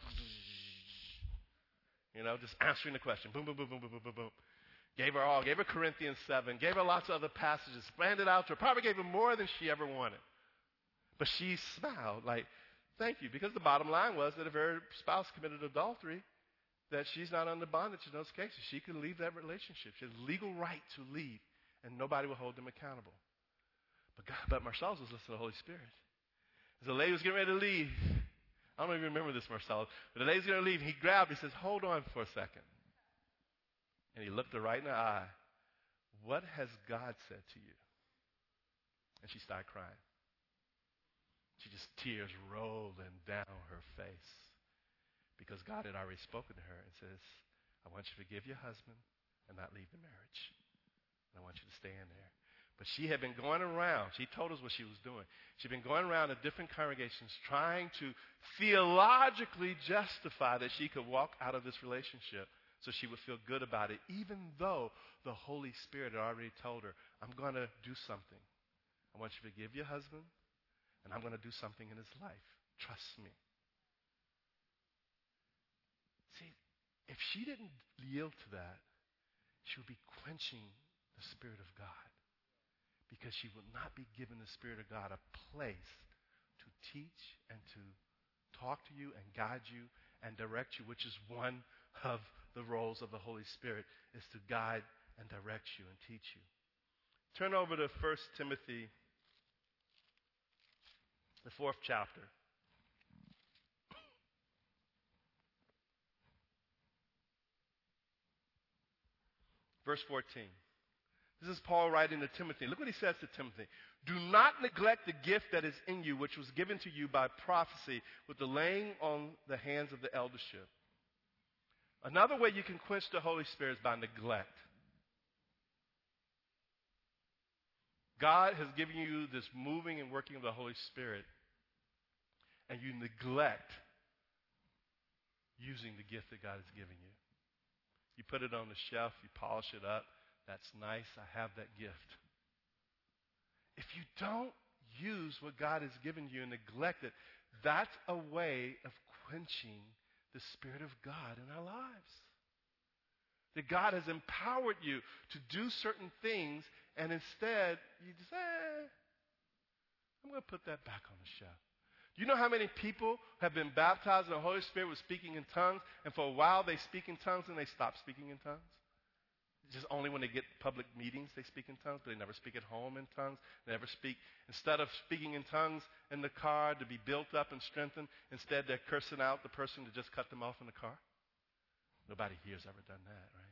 You know, just answering the question. Boom, boom, boom, boom, boom, boom, boom, boom. Gave her all. Gave her Corinthians seven. Gave her lots of other passages. Planned it out to her. Probably gave her more than she ever wanted. But she smiled like, thank you. Because the bottom line was that if her spouse committed adultery, that she's not under bondage in those cases. She could leave that relationship. She has legal right to leave, and nobody will hold them accountable. But, God, but Marcellus was listening to the Holy Spirit. As the lady was getting ready to leave, I don't even remember this, Marcellus, but the lady's going to leave. He grabbed her. He says, hold on for a second. And he looked her right in the eye. What has God said to you? And she started crying. She just, tears rolling down her face. Because God had already spoken to her and says, I want you to forgive your husband and not leave the marriage. And I want you to stay in there. But she had been going around. She told us what she was doing. She'd been going around to different congregations trying to theologically justify that she could walk out of this relationship so she would feel good about it, even though the Holy Spirit had already told her, I'm going to do something. I want you to forgive your husband, and I'm going to do something in his life. Trust me. See, if she didn't yield to that, she would be quenching the Spirit of God. Because she will not be given the Spirit of God a place to teach and to talk to you and guide you and direct you, which is one of the roles of the Holy Spirit, is to guide and direct you and teach you. Turn over to First Timothy, the fourth chapter. Verse fourteen. This is Paul writing to Timothy. Look what he says to Timothy. Do not neglect the gift that is in you, which was given to you by prophecy with the laying on the hands of the eldership. Another way you can quench the Holy Spirit is by neglect. God has given you this moving and working of the Holy Spirit, and you neglect using the gift that God has given you. You put it on the shelf, you polish it up. That's nice. I have that gift. If you don't use what God has given you and neglect it, that's a way of quenching the Spirit of God in our lives. That God has empowered you to do certain things, and instead you just, eh, I'm going to put that back on the shelf. Do you know how many people have been baptized in the Holy Spirit with speaking in tongues, and for a while they speak in tongues and they stop speaking in tongues? Just only when they get public meetings they speak in tongues, but they never speak at home in tongues. They never speak, instead of speaking in tongues in the car to be built up and strengthened, instead they're cursing out the person to just cut them off in the car. Nobody here has ever done that, right?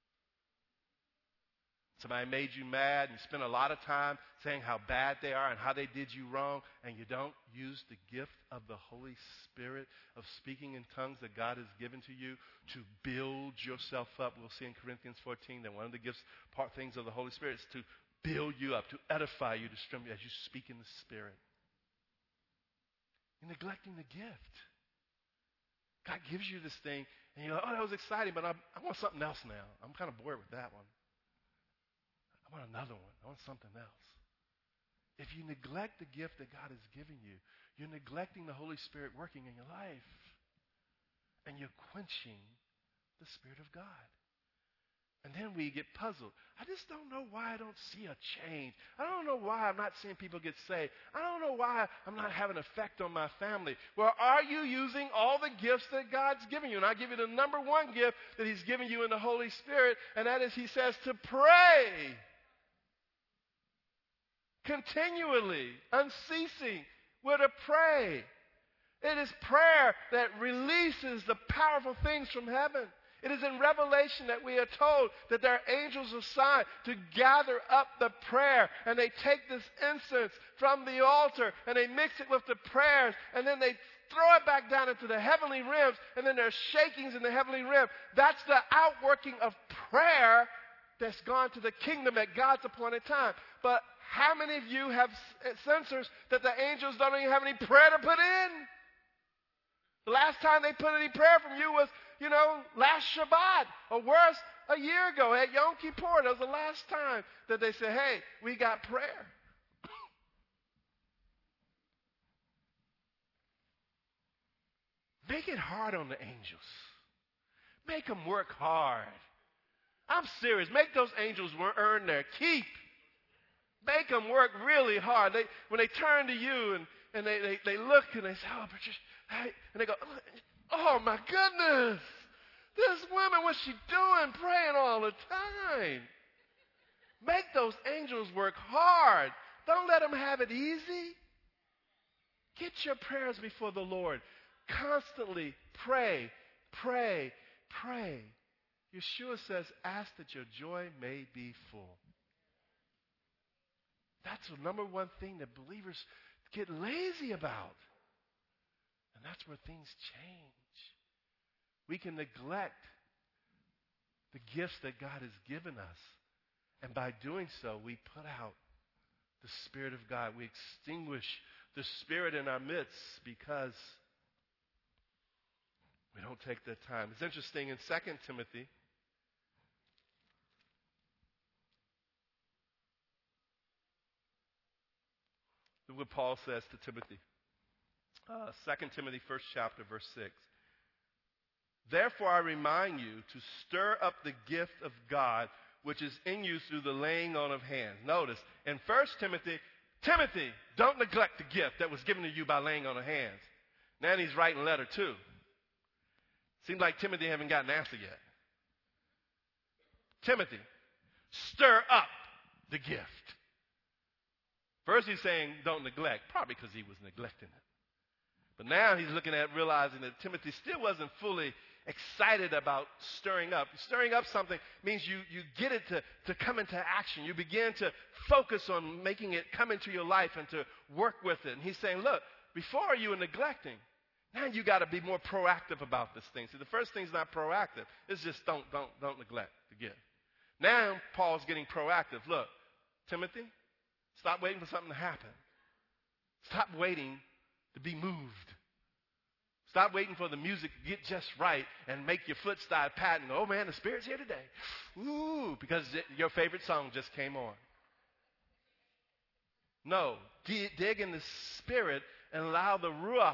Somebody made you mad, and you spent a lot of time saying how bad they are and how they did you wrong, and you don't use the gift of the Holy Spirit of speaking in tongues that God has given to you to build yourself up. We'll see in Corinthians fourteen that one of the gifts, part things of the Holy Spirit is to build you up, to edify you, to strengthen you as you speak in the Spirit. You're neglecting the gift. God gives you this thing, and you're like, oh, that was exciting, but I, I want something else now. I'm kind of bored with that one. I want another one. I want something else. If you neglect the gift that God has given you, you're neglecting the Holy Spirit working in your life. And you're quenching the Spirit of God. And then we get puzzled. I just don't know why I don't see a change. I don't know why I'm not seeing people get saved. I don't know why I'm not having an effect on my family. Well, are you using all the gifts that God's given you? And I'll give you the number one gift that He's given you in the Holy Spirit, and that is He says to pray. Continually, unceasing, we're to pray. It is prayer that releases the powerful things from heaven. It is in Revelation that we are told that there are angels assigned to gather up the prayer, and they take this incense from the altar and they mix it with the prayers, and then they throw it back down into the heavenly realms, and then there's shakings in the heavenly realm. That's the outworking of prayer that's gone to the kingdom at God's appointed time. But how many of you have sensors that the angels don't even have any prayer to put in? The last time they put any prayer from you was, you know, last Shabbat, or worse, a year ago at Yom Kippur. That was the last time that they said, hey, we got prayer. Make it hard on the angels. Make them work hard. I'm serious. Make those angels earn their keep. Make them work really hard. They, when they turn to you and, and they, they, they look and they say, oh, Patricia, hey, and they go, oh, my goodness. This woman, what's she doing? Praying all the time. Make those angels work hard. Don't let them have it easy. Get your prayers before the Lord. Constantly pray, pray, pray. Yeshua says, ask that your joy may be full. That's the number one thing that believers get lazy about. And that's where things change. We can neglect the gifts that God has given us. And by doing so, we put out the Spirit of God. We extinguish the Spirit in our midst because we don't take the time. It's interesting in Second Timothy, look what Paul says to Timothy. Uh, Second Timothy, first chapter, verse six. Therefore I remind you to stir up the gift of God which is in you through the laying on of hands. Notice, in First Timothy, Timothy, don't neglect the gift that was given to you by laying on of hands. Now he's writing a letter too. Seems like Timothy haven't gotten an answer yet. Timothy, stir up the gift. First he's saying don't neglect, probably because he was neglecting it. But now he's looking at realizing that Timothy still wasn't fully excited about stirring up. Stirring up something means you, you get it to, to come into action. You begin to focus on making it come into your life and to work with it. And he's saying, look, before you were neglecting, now you got to be more proactive about this thing. See, the first thing's not proactive. It's just don't, don't, don't neglect the gift. Now Paul's getting proactive. Look, Timothy, stop waiting for something to happen. Stop waiting to be moved. Stop waiting for the music to get just right and make your foot start patting. Oh, man, the Spirit's here today. Ooh, because your favorite song just came on. No, dig in the Spirit and allow the Ruach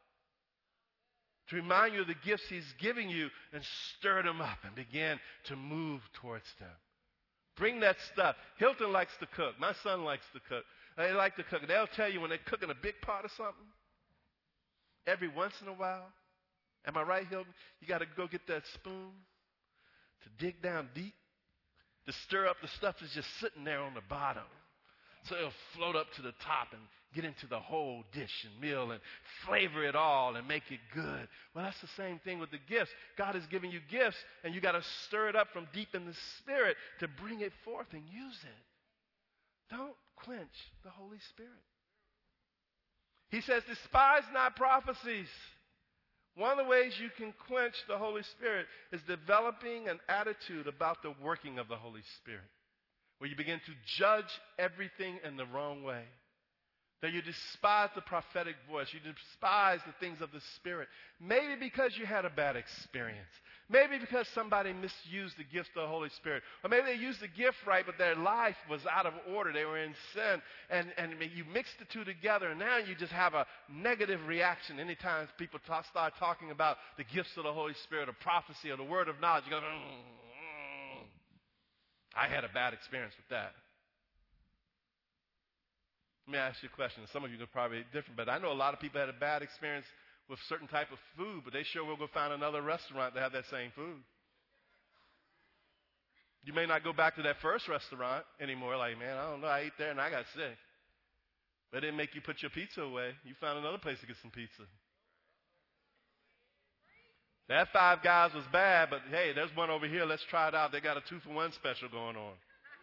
to remind you of the gifts He's giving you and stir them up and begin to move towards them. Bring that stuff. Hilton likes to cook. My son likes to cook. They like to cook. They'll tell you when they're cooking a big part of something, every once in a while, am I right, Hilton? You got to go get that spoon to dig down deep, to stir up the stuff that's just sitting there on the bottom. So it'll float up to the top and get into the whole dish and meal and flavor it all and make it good. Well, that's the same thing with the gifts. God has given you gifts, and you got to stir it up from deep in the Spirit to bring it forth and use it. Don't quench the Holy Spirit. He says, despise not prophecies. One of the ways you can quench the Holy Spirit is developing an attitude about the working of the Holy Spirit, where you begin to judge everything in the wrong way. That you despise the prophetic voice. You despise the things of the Spirit. Maybe because you had a bad experience. Maybe because somebody misused the gift of the Holy Spirit. Or maybe they used the gift right, but their life was out of order. They were in sin. And, and you mixed the two together, and now you just have a negative reaction. Anytime people talk, start talking about the gifts of the Holy Spirit, or prophecy, or the word of knowledge, you go, mm, I had a bad experience with that. Let me ask you a question. Some of you are probably different, but I know a lot of people had a bad experience with certain type of food, but they sure will go find another restaurant to have that same food. You may not go back to that first restaurant anymore. Like, man, I don't know. I ate there and I got sick. But it didn't make you put your pizza away. You found another place to get some pizza. That Five Guys was bad, but hey, there's one over here. Let's try it out. They got a two-for-one special going on.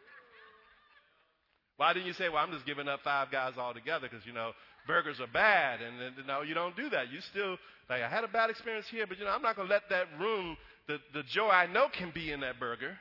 Why didn't you say, well, I'm just giving up Five Guys altogether because, you know, burgers are bad? And, and no, you don't do that. You still, like, I had a bad experience here, but, you know, I'm not going to let that ruin the, the joy I know can be in that burger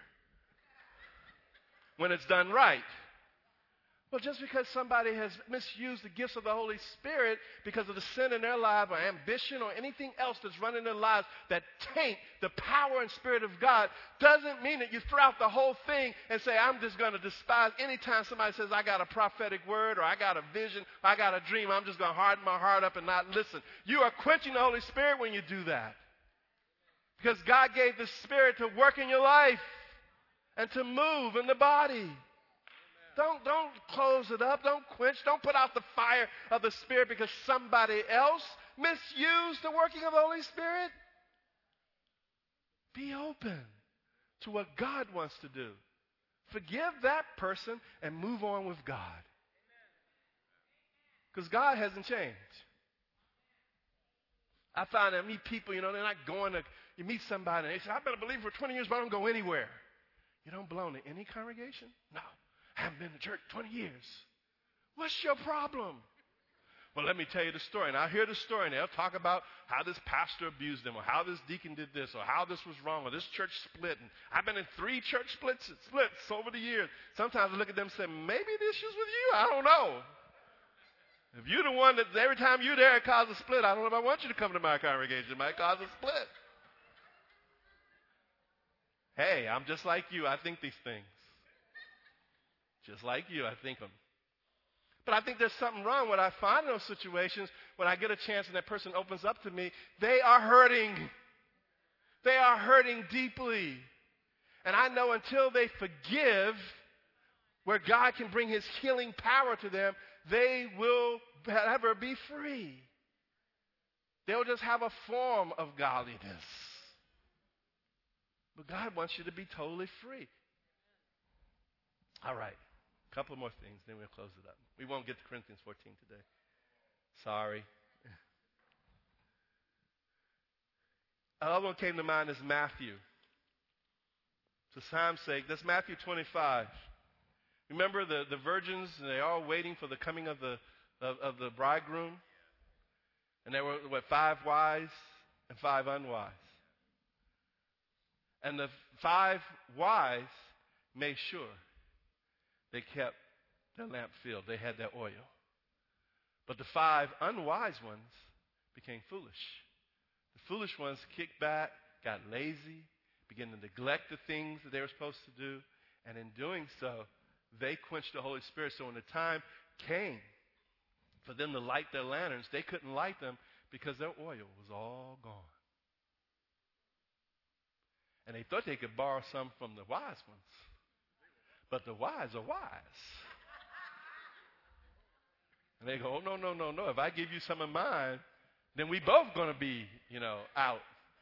when it's done right. Well, just because somebody has misused the gifts of the Holy Spirit because of the sin in their life or ambition or anything else that's running their lives that taint the power and Spirit of God doesn't mean that you throw out the whole thing and say, I'm just going to despise. Anytime somebody says, I got a prophetic word or I got a vision or I got a dream, I'm just going to harden my heart up and not listen. You are quenching the Holy Spirit when you do that. Because God gave the Spirit to work in your life and to move in the body. Don't, don't close it up. Don't quench. Don't put out the fire of the Spirit because somebody else misused the working of the Holy Spirit. Be open to what God wants to do. Forgive that person and move on with God. Because God hasn't changed. I find that I meet people, you know, they're not going to, you meet somebody and they say, I've been a believer for twenty years, but I don't go anywhere. You don't belong to any congregation? No. I haven't been to church twenty years. What's your problem? Well, let me tell you the story. And I'll hear the story, and they'll talk about how this pastor abused them, or how this deacon did this, or how this was wrong, or this church split. And I've been in three church splits, splits over the years. Sometimes I look at them and say, maybe the issue's with you. I don't know. If you're the one that every time you're there it causes a split, I don't know if I want you to come to my congregation. It might cause a split. Hey, I'm just like you. I think these things. Just like you, I think them. But I think there's something wrong when I find in those situations, when I get a chance and that person opens up to me, they are hurting. They are hurting deeply. And I know until they forgive, where God can bring his healing power to them, they will never be free. They'll just have a form of godliness. But God wants you to be totally free. All right. A couple more things, then we'll close it up. We won't get to Corinthians fourteen today. Sorry. Another one came to mind is Matthew. For time's sake, that's Matthew twenty-five. Remember the, the virgins, and they're all waiting for the coming of the, of, of the bridegroom? And there were, what, five wise and five unwise. And the five wise made sure they kept their lamp filled. They had their oil. But the five unwise ones became foolish. The foolish ones kicked back, got lazy, began to neglect the things that they were supposed to do. And in doing so, they quenched the Holy Spirit. So when the time came for them to light their lanterns, they couldn't light them because their oil was all gone. And they thought they could borrow some from the wise ones. But the wise are wise. And they go, oh, no, no, no, no. If I give you some of mine, then we both going to be, you know, out.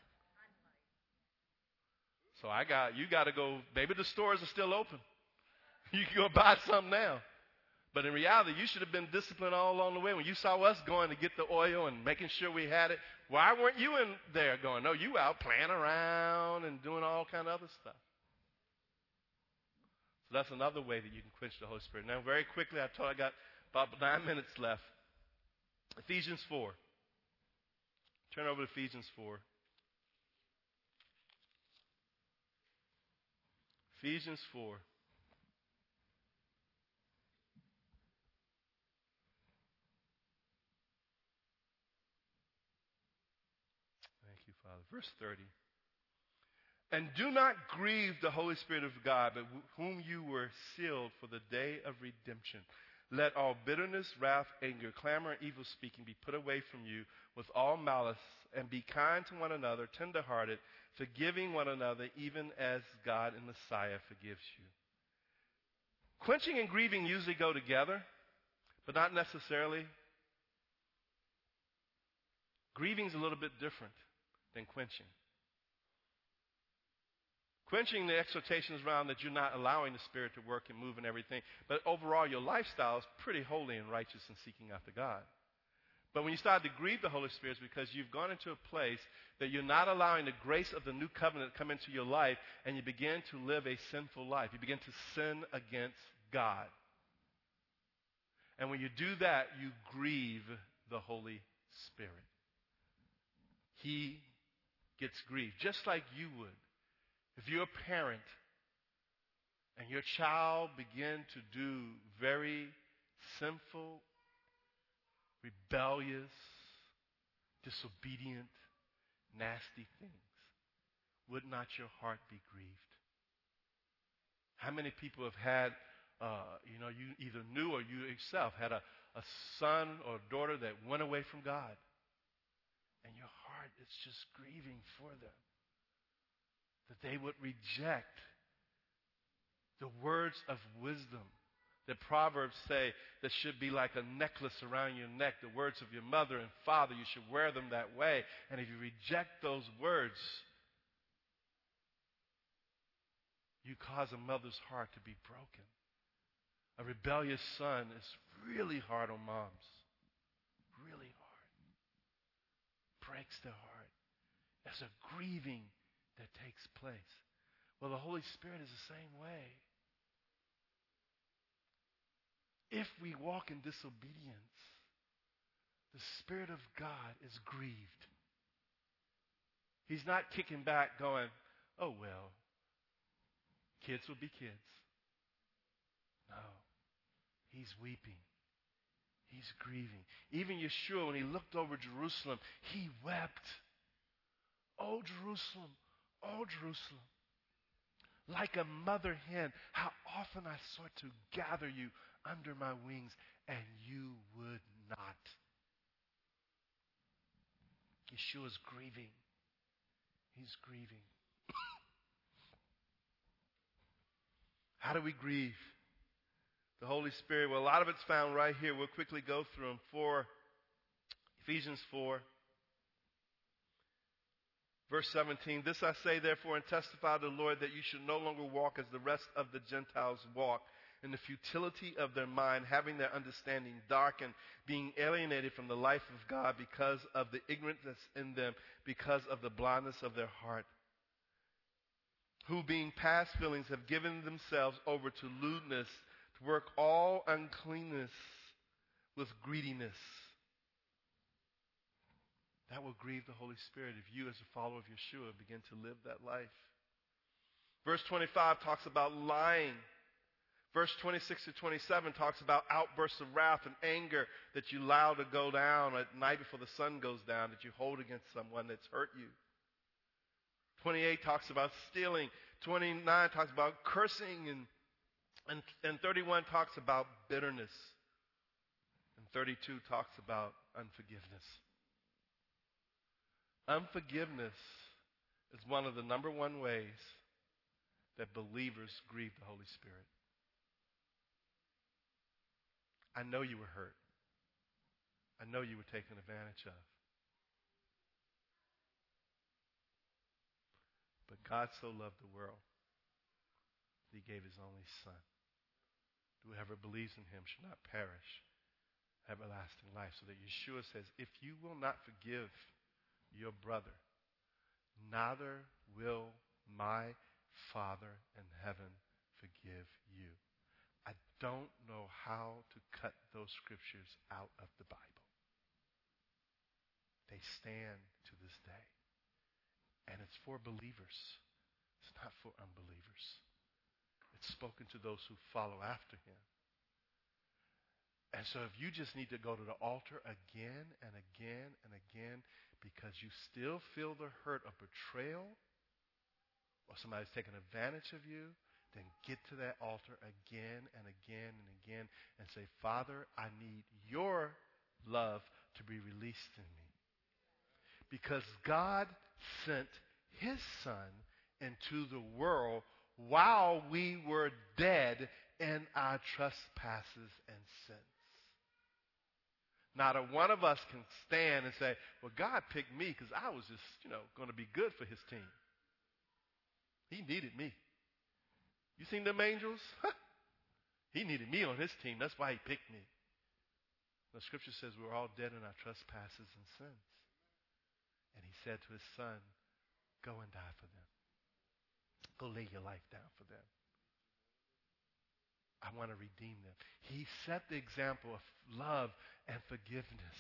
So I got, you got to go, maybe the stores are still open. You can go buy some now. But in reality, you should have been disciplined all along the way. When you saw us going to get the oil and making sure we had it, why weren't you in there going, no, you out playing around and doing all kind of other stuff. So that's another way that you can quench the Holy Spirit. Now, very quickly, I told I got about nine minutes left. Ephesians four. Turn over to Ephesians four. Ephesians four. Thank you, Father. Verse thirty. And do not grieve the Holy Spirit of God, but whom you were sealed for the day of redemption. Let all bitterness, wrath, anger, clamor, and evil speaking be put away from you with all malice, and be kind to one another, tenderhearted, forgiving one another, even as God and Messiah forgives you. Quenching and grieving usually go together, but not necessarily. Grieving is a little bit different than quenching. Quenching, the exhortation is around that you're not allowing the Spirit to work and move and everything. But overall, your lifestyle is pretty holy and righteous and seeking after God. But when you start to grieve the Holy Spirit, it's because you've gone into a place that you're not allowing the grace of the new covenant to come into your life, and you begin to live a sinful life. You begin to sin against God. And when you do that, you grieve the Holy Spirit. He gets grieved, just like you would. If you're a parent and your child begin to do very sinful, rebellious, disobedient, nasty things, would not your heart be grieved? How many people have had, uh, you know, you either knew or you yourself had a, a son or a daughter that went away from God, and your heart is just grieving for them, that they would reject the words of wisdom that Proverbs say that should be like a necklace around your neck. The words of your mother and father, you should wear them that way. And if you reject those words, you cause a mother's heart to be broken. A rebellious son is really hard on moms. Really hard. Breaks their heart. There's a grieving that takes place. Well, the Holy Spirit is the same way. If we walk in disobedience, the Spirit of God is grieved. He's not kicking back going, oh, well, kids will be kids. No. He's weeping. He's grieving. Even Yeshua, when he looked over Jerusalem, he wept. Oh, Jerusalem, oh, Jerusalem. Like a mother hen, how often I sought to gather you under my wings, and you would not. Yeshua's grieving. He's grieving. How do we grieve the Holy Spirit? Well, a lot of it's found right here. We'll quickly go through them. Four, Ephesians four. Verse seventeen, this I say therefore and testify to the Lord that you should no longer walk as the rest of the Gentiles walk, in the futility of their mind, having their understanding darkened, being alienated from the life of God because of the ignorance that's in them, because of the blindness of their heart, who being past feelings have given themselves over to lewdness, to work all uncleanness with greediness. That will grieve the Holy Spirit if you, as a follower of Yeshua, begin to live that life. Verse twenty-five talks about lying. Verse twenty-six to twenty-seven talks about outbursts of wrath and anger that you allow to go down at night before the sun goes down, that you hold against someone that's hurt you. twenty-eight talks about stealing. twenty-nine talks about cursing. And, and, and thirty-one talks about bitterness. And thirty-two talks about unforgiveness. Unforgiveness is one of the number one ways that believers grieve the Holy Spirit. I know you were hurt. I know you were taken advantage of. But God so loved the world that he gave his only Son. Whoever believes in him should not perish, everlasting life. So that Yeshua says, if you will not forgive your brother, neither will my Father in heaven forgive you. I don't know how to cut those scriptures out of the Bible. They stand to this day. And it's for believers. It's not for unbelievers. It's spoken to those who follow after him. And so if you just need to go to the altar again and again and again because you still feel the hurt of betrayal or somebody's taken advantage of you, then get to that altar again and again and again and say, Father, I need your love to be released in me. Because God sent his Son into the world while we were dead in our trespasses and sins. Not a one of us can stand and say, well, God picked me because I was just, you know, going to be good for his team. He needed me. You seen them angels? He needed me on his team. That's why he picked me. The scripture says we're all dead in our trespasses and sins. And he said to his son, go and die for them. Go lay your life down for them. I want to redeem them. He set the example of love and forgiveness.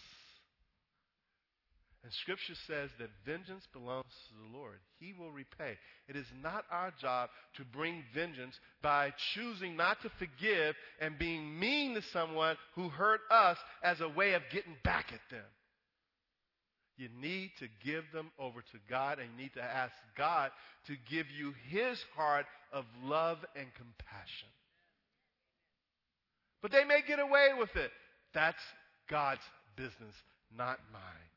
And Scripture says that vengeance belongs to the Lord. He will repay. It is not our job to bring vengeance by choosing not to forgive and being mean to someone who hurt us as a way of getting back at them. You need to give them over to God, and you need to ask God to give you his heart of love and compassion. But they may get away with it. That's God's business, not mine.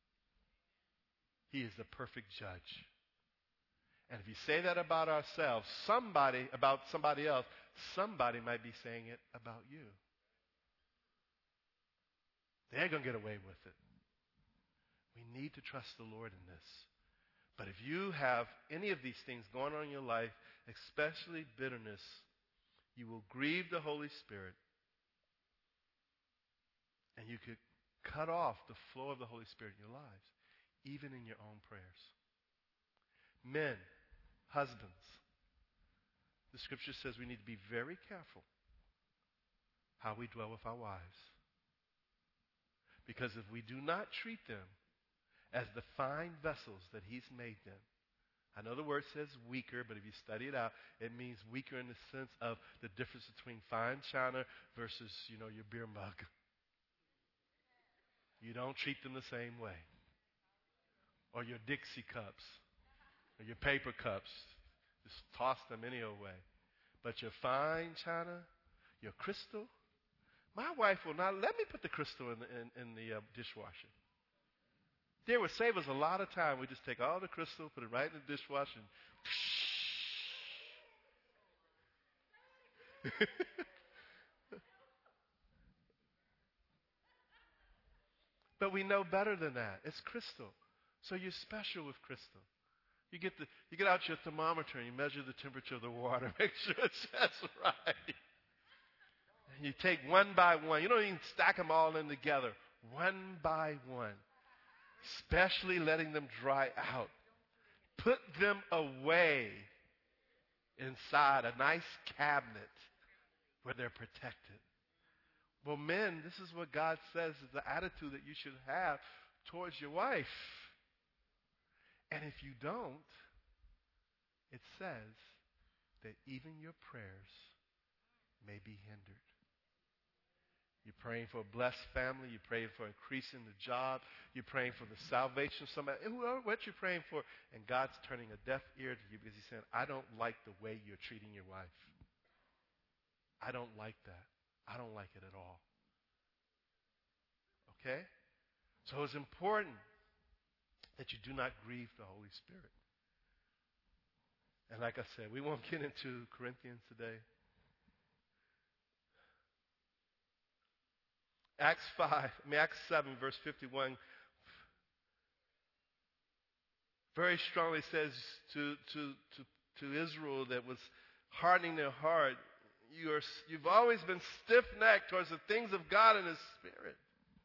He is the perfect judge. And if you say that about ourselves, somebody, about somebody else, somebody might be saying it about you. They're going to get away with it. We need to trust the Lord in this. But if you have any of these things going on in your life, especially bitterness, you will grieve the Holy Spirit. And you could cut off the flow of the Holy Spirit in your lives, even in your own prayers. Men, husbands, the scripture says we need to be very careful how we dwell with our wives. Because if we do not treat them as the fine vessels that he's made them, I know the word says weaker, but if you study it out, it means weaker in the sense of the difference between fine china versus, you know, your beer mug. You don't treat them the same way. Or your Dixie cups. Or your paper cups. Just toss them any old way. But your fine china, your crystal, my wife will not let me put the crystal in the, in, in the uh, dishwasher. It would save us a lot of time. We just take all the crystal, put it right in the dishwasher, and but we know better than that. It's crystal. So you're special with crystal. You get the you get out your thermometer and you measure the temperature of the water, make sure it's just right. And you take one by one. You don't even stack them all in together. One by one. Especially letting them dry out. Put them away inside a nice cabinet where they're protected. Well, men, this is what God says is the attitude that you should have towards your wife. And if you don't, it says that even your prayers may be hindered. You're praying for a blessed family. You're praying for increase in the job. You're praying for the salvation of somebody. Whoever, what you're praying for, and God's turning a deaf ear to you because he's saying, I don't like the way you're treating your wife. I don't like that. I don't like it at all. Okay? So it's important that you do not grieve the Holy Spirit. And like I said, we won't get into Corinthians today. Acts five, I mean Acts seven, verse fifty-one, very strongly says to, to, to, to Israel that was hardening their heart, you are, you've always been stiff-necked towards the things of God and his Spirit.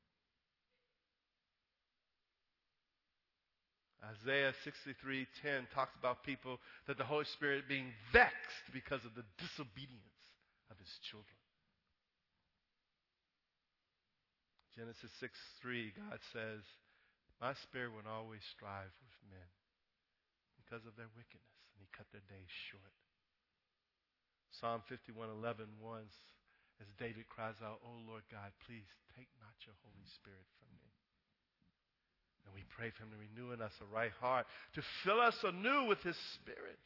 Isaiah sixty-three ten talks about people that the Holy Spirit being vexed because of the disobedience of his children. Genesis six three, God says, my spirit will always strive with men because of their wickedness. And he cut their days short. Psalm fifty-one eleven one, as David cries out, oh Lord God, please take not your Holy Spirit from me. And we pray for him to renew in us a right heart, to fill us anew with his Spirit.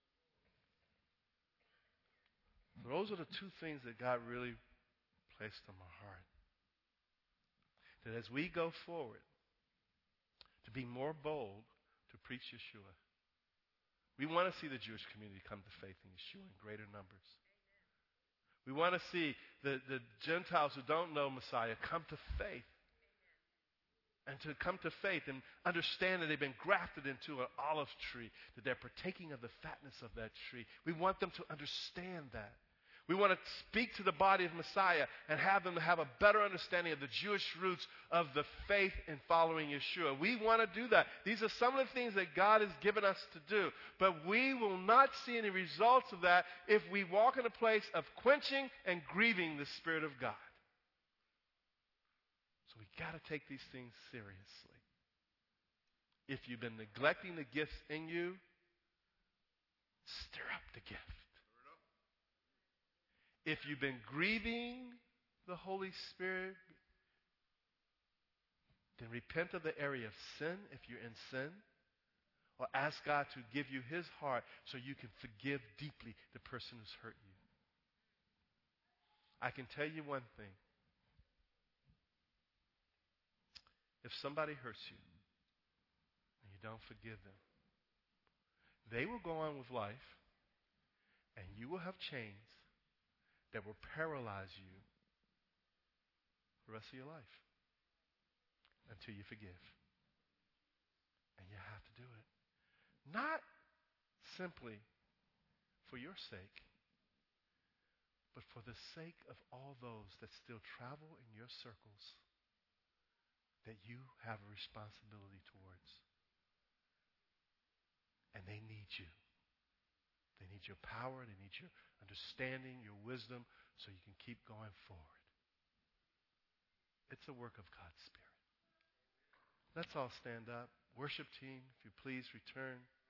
Those are the two things that God really placed on my heart. That as we go forward to be more bold to preach Yeshua, we want to see the Jewish community come to faith in Yeshua in greater numbers. We want to see the, the Gentiles who don't know Messiah come to faith. And to come to faith and understand that they've been grafted into an olive tree, that they're partaking of the fatness of that tree. We want them to understand that. We want to speak to the body of Messiah and have them have a better understanding of the Jewish roots of the faith in following Yeshua. We want to do that. These are some of the things that God has given us to do. But we will not see any results of that if we walk in a place of quenching and grieving the Spirit of God. So we got to take these things seriously. If you've been neglecting the gifts in you, stir up the gift. If you've been grieving the Holy Spirit, then repent of the area of sin if you're in sin, or ask God to give you His heart so you can forgive deeply the person who's hurt you. I can tell you one thing. If somebody hurts you and you don't forgive them, they will go on with life and you will have chains that will paralyze you the rest of your life until you forgive. And you have to do it. Not simply for your sake, but for the sake of all those that still travel in your circles that you have a responsibility towards. And they need you. They need your power. They need your understanding, your wisdom, so you can keep going forward. It's a work of God's Spirit. Let's all stand up. Worship team, if you please return.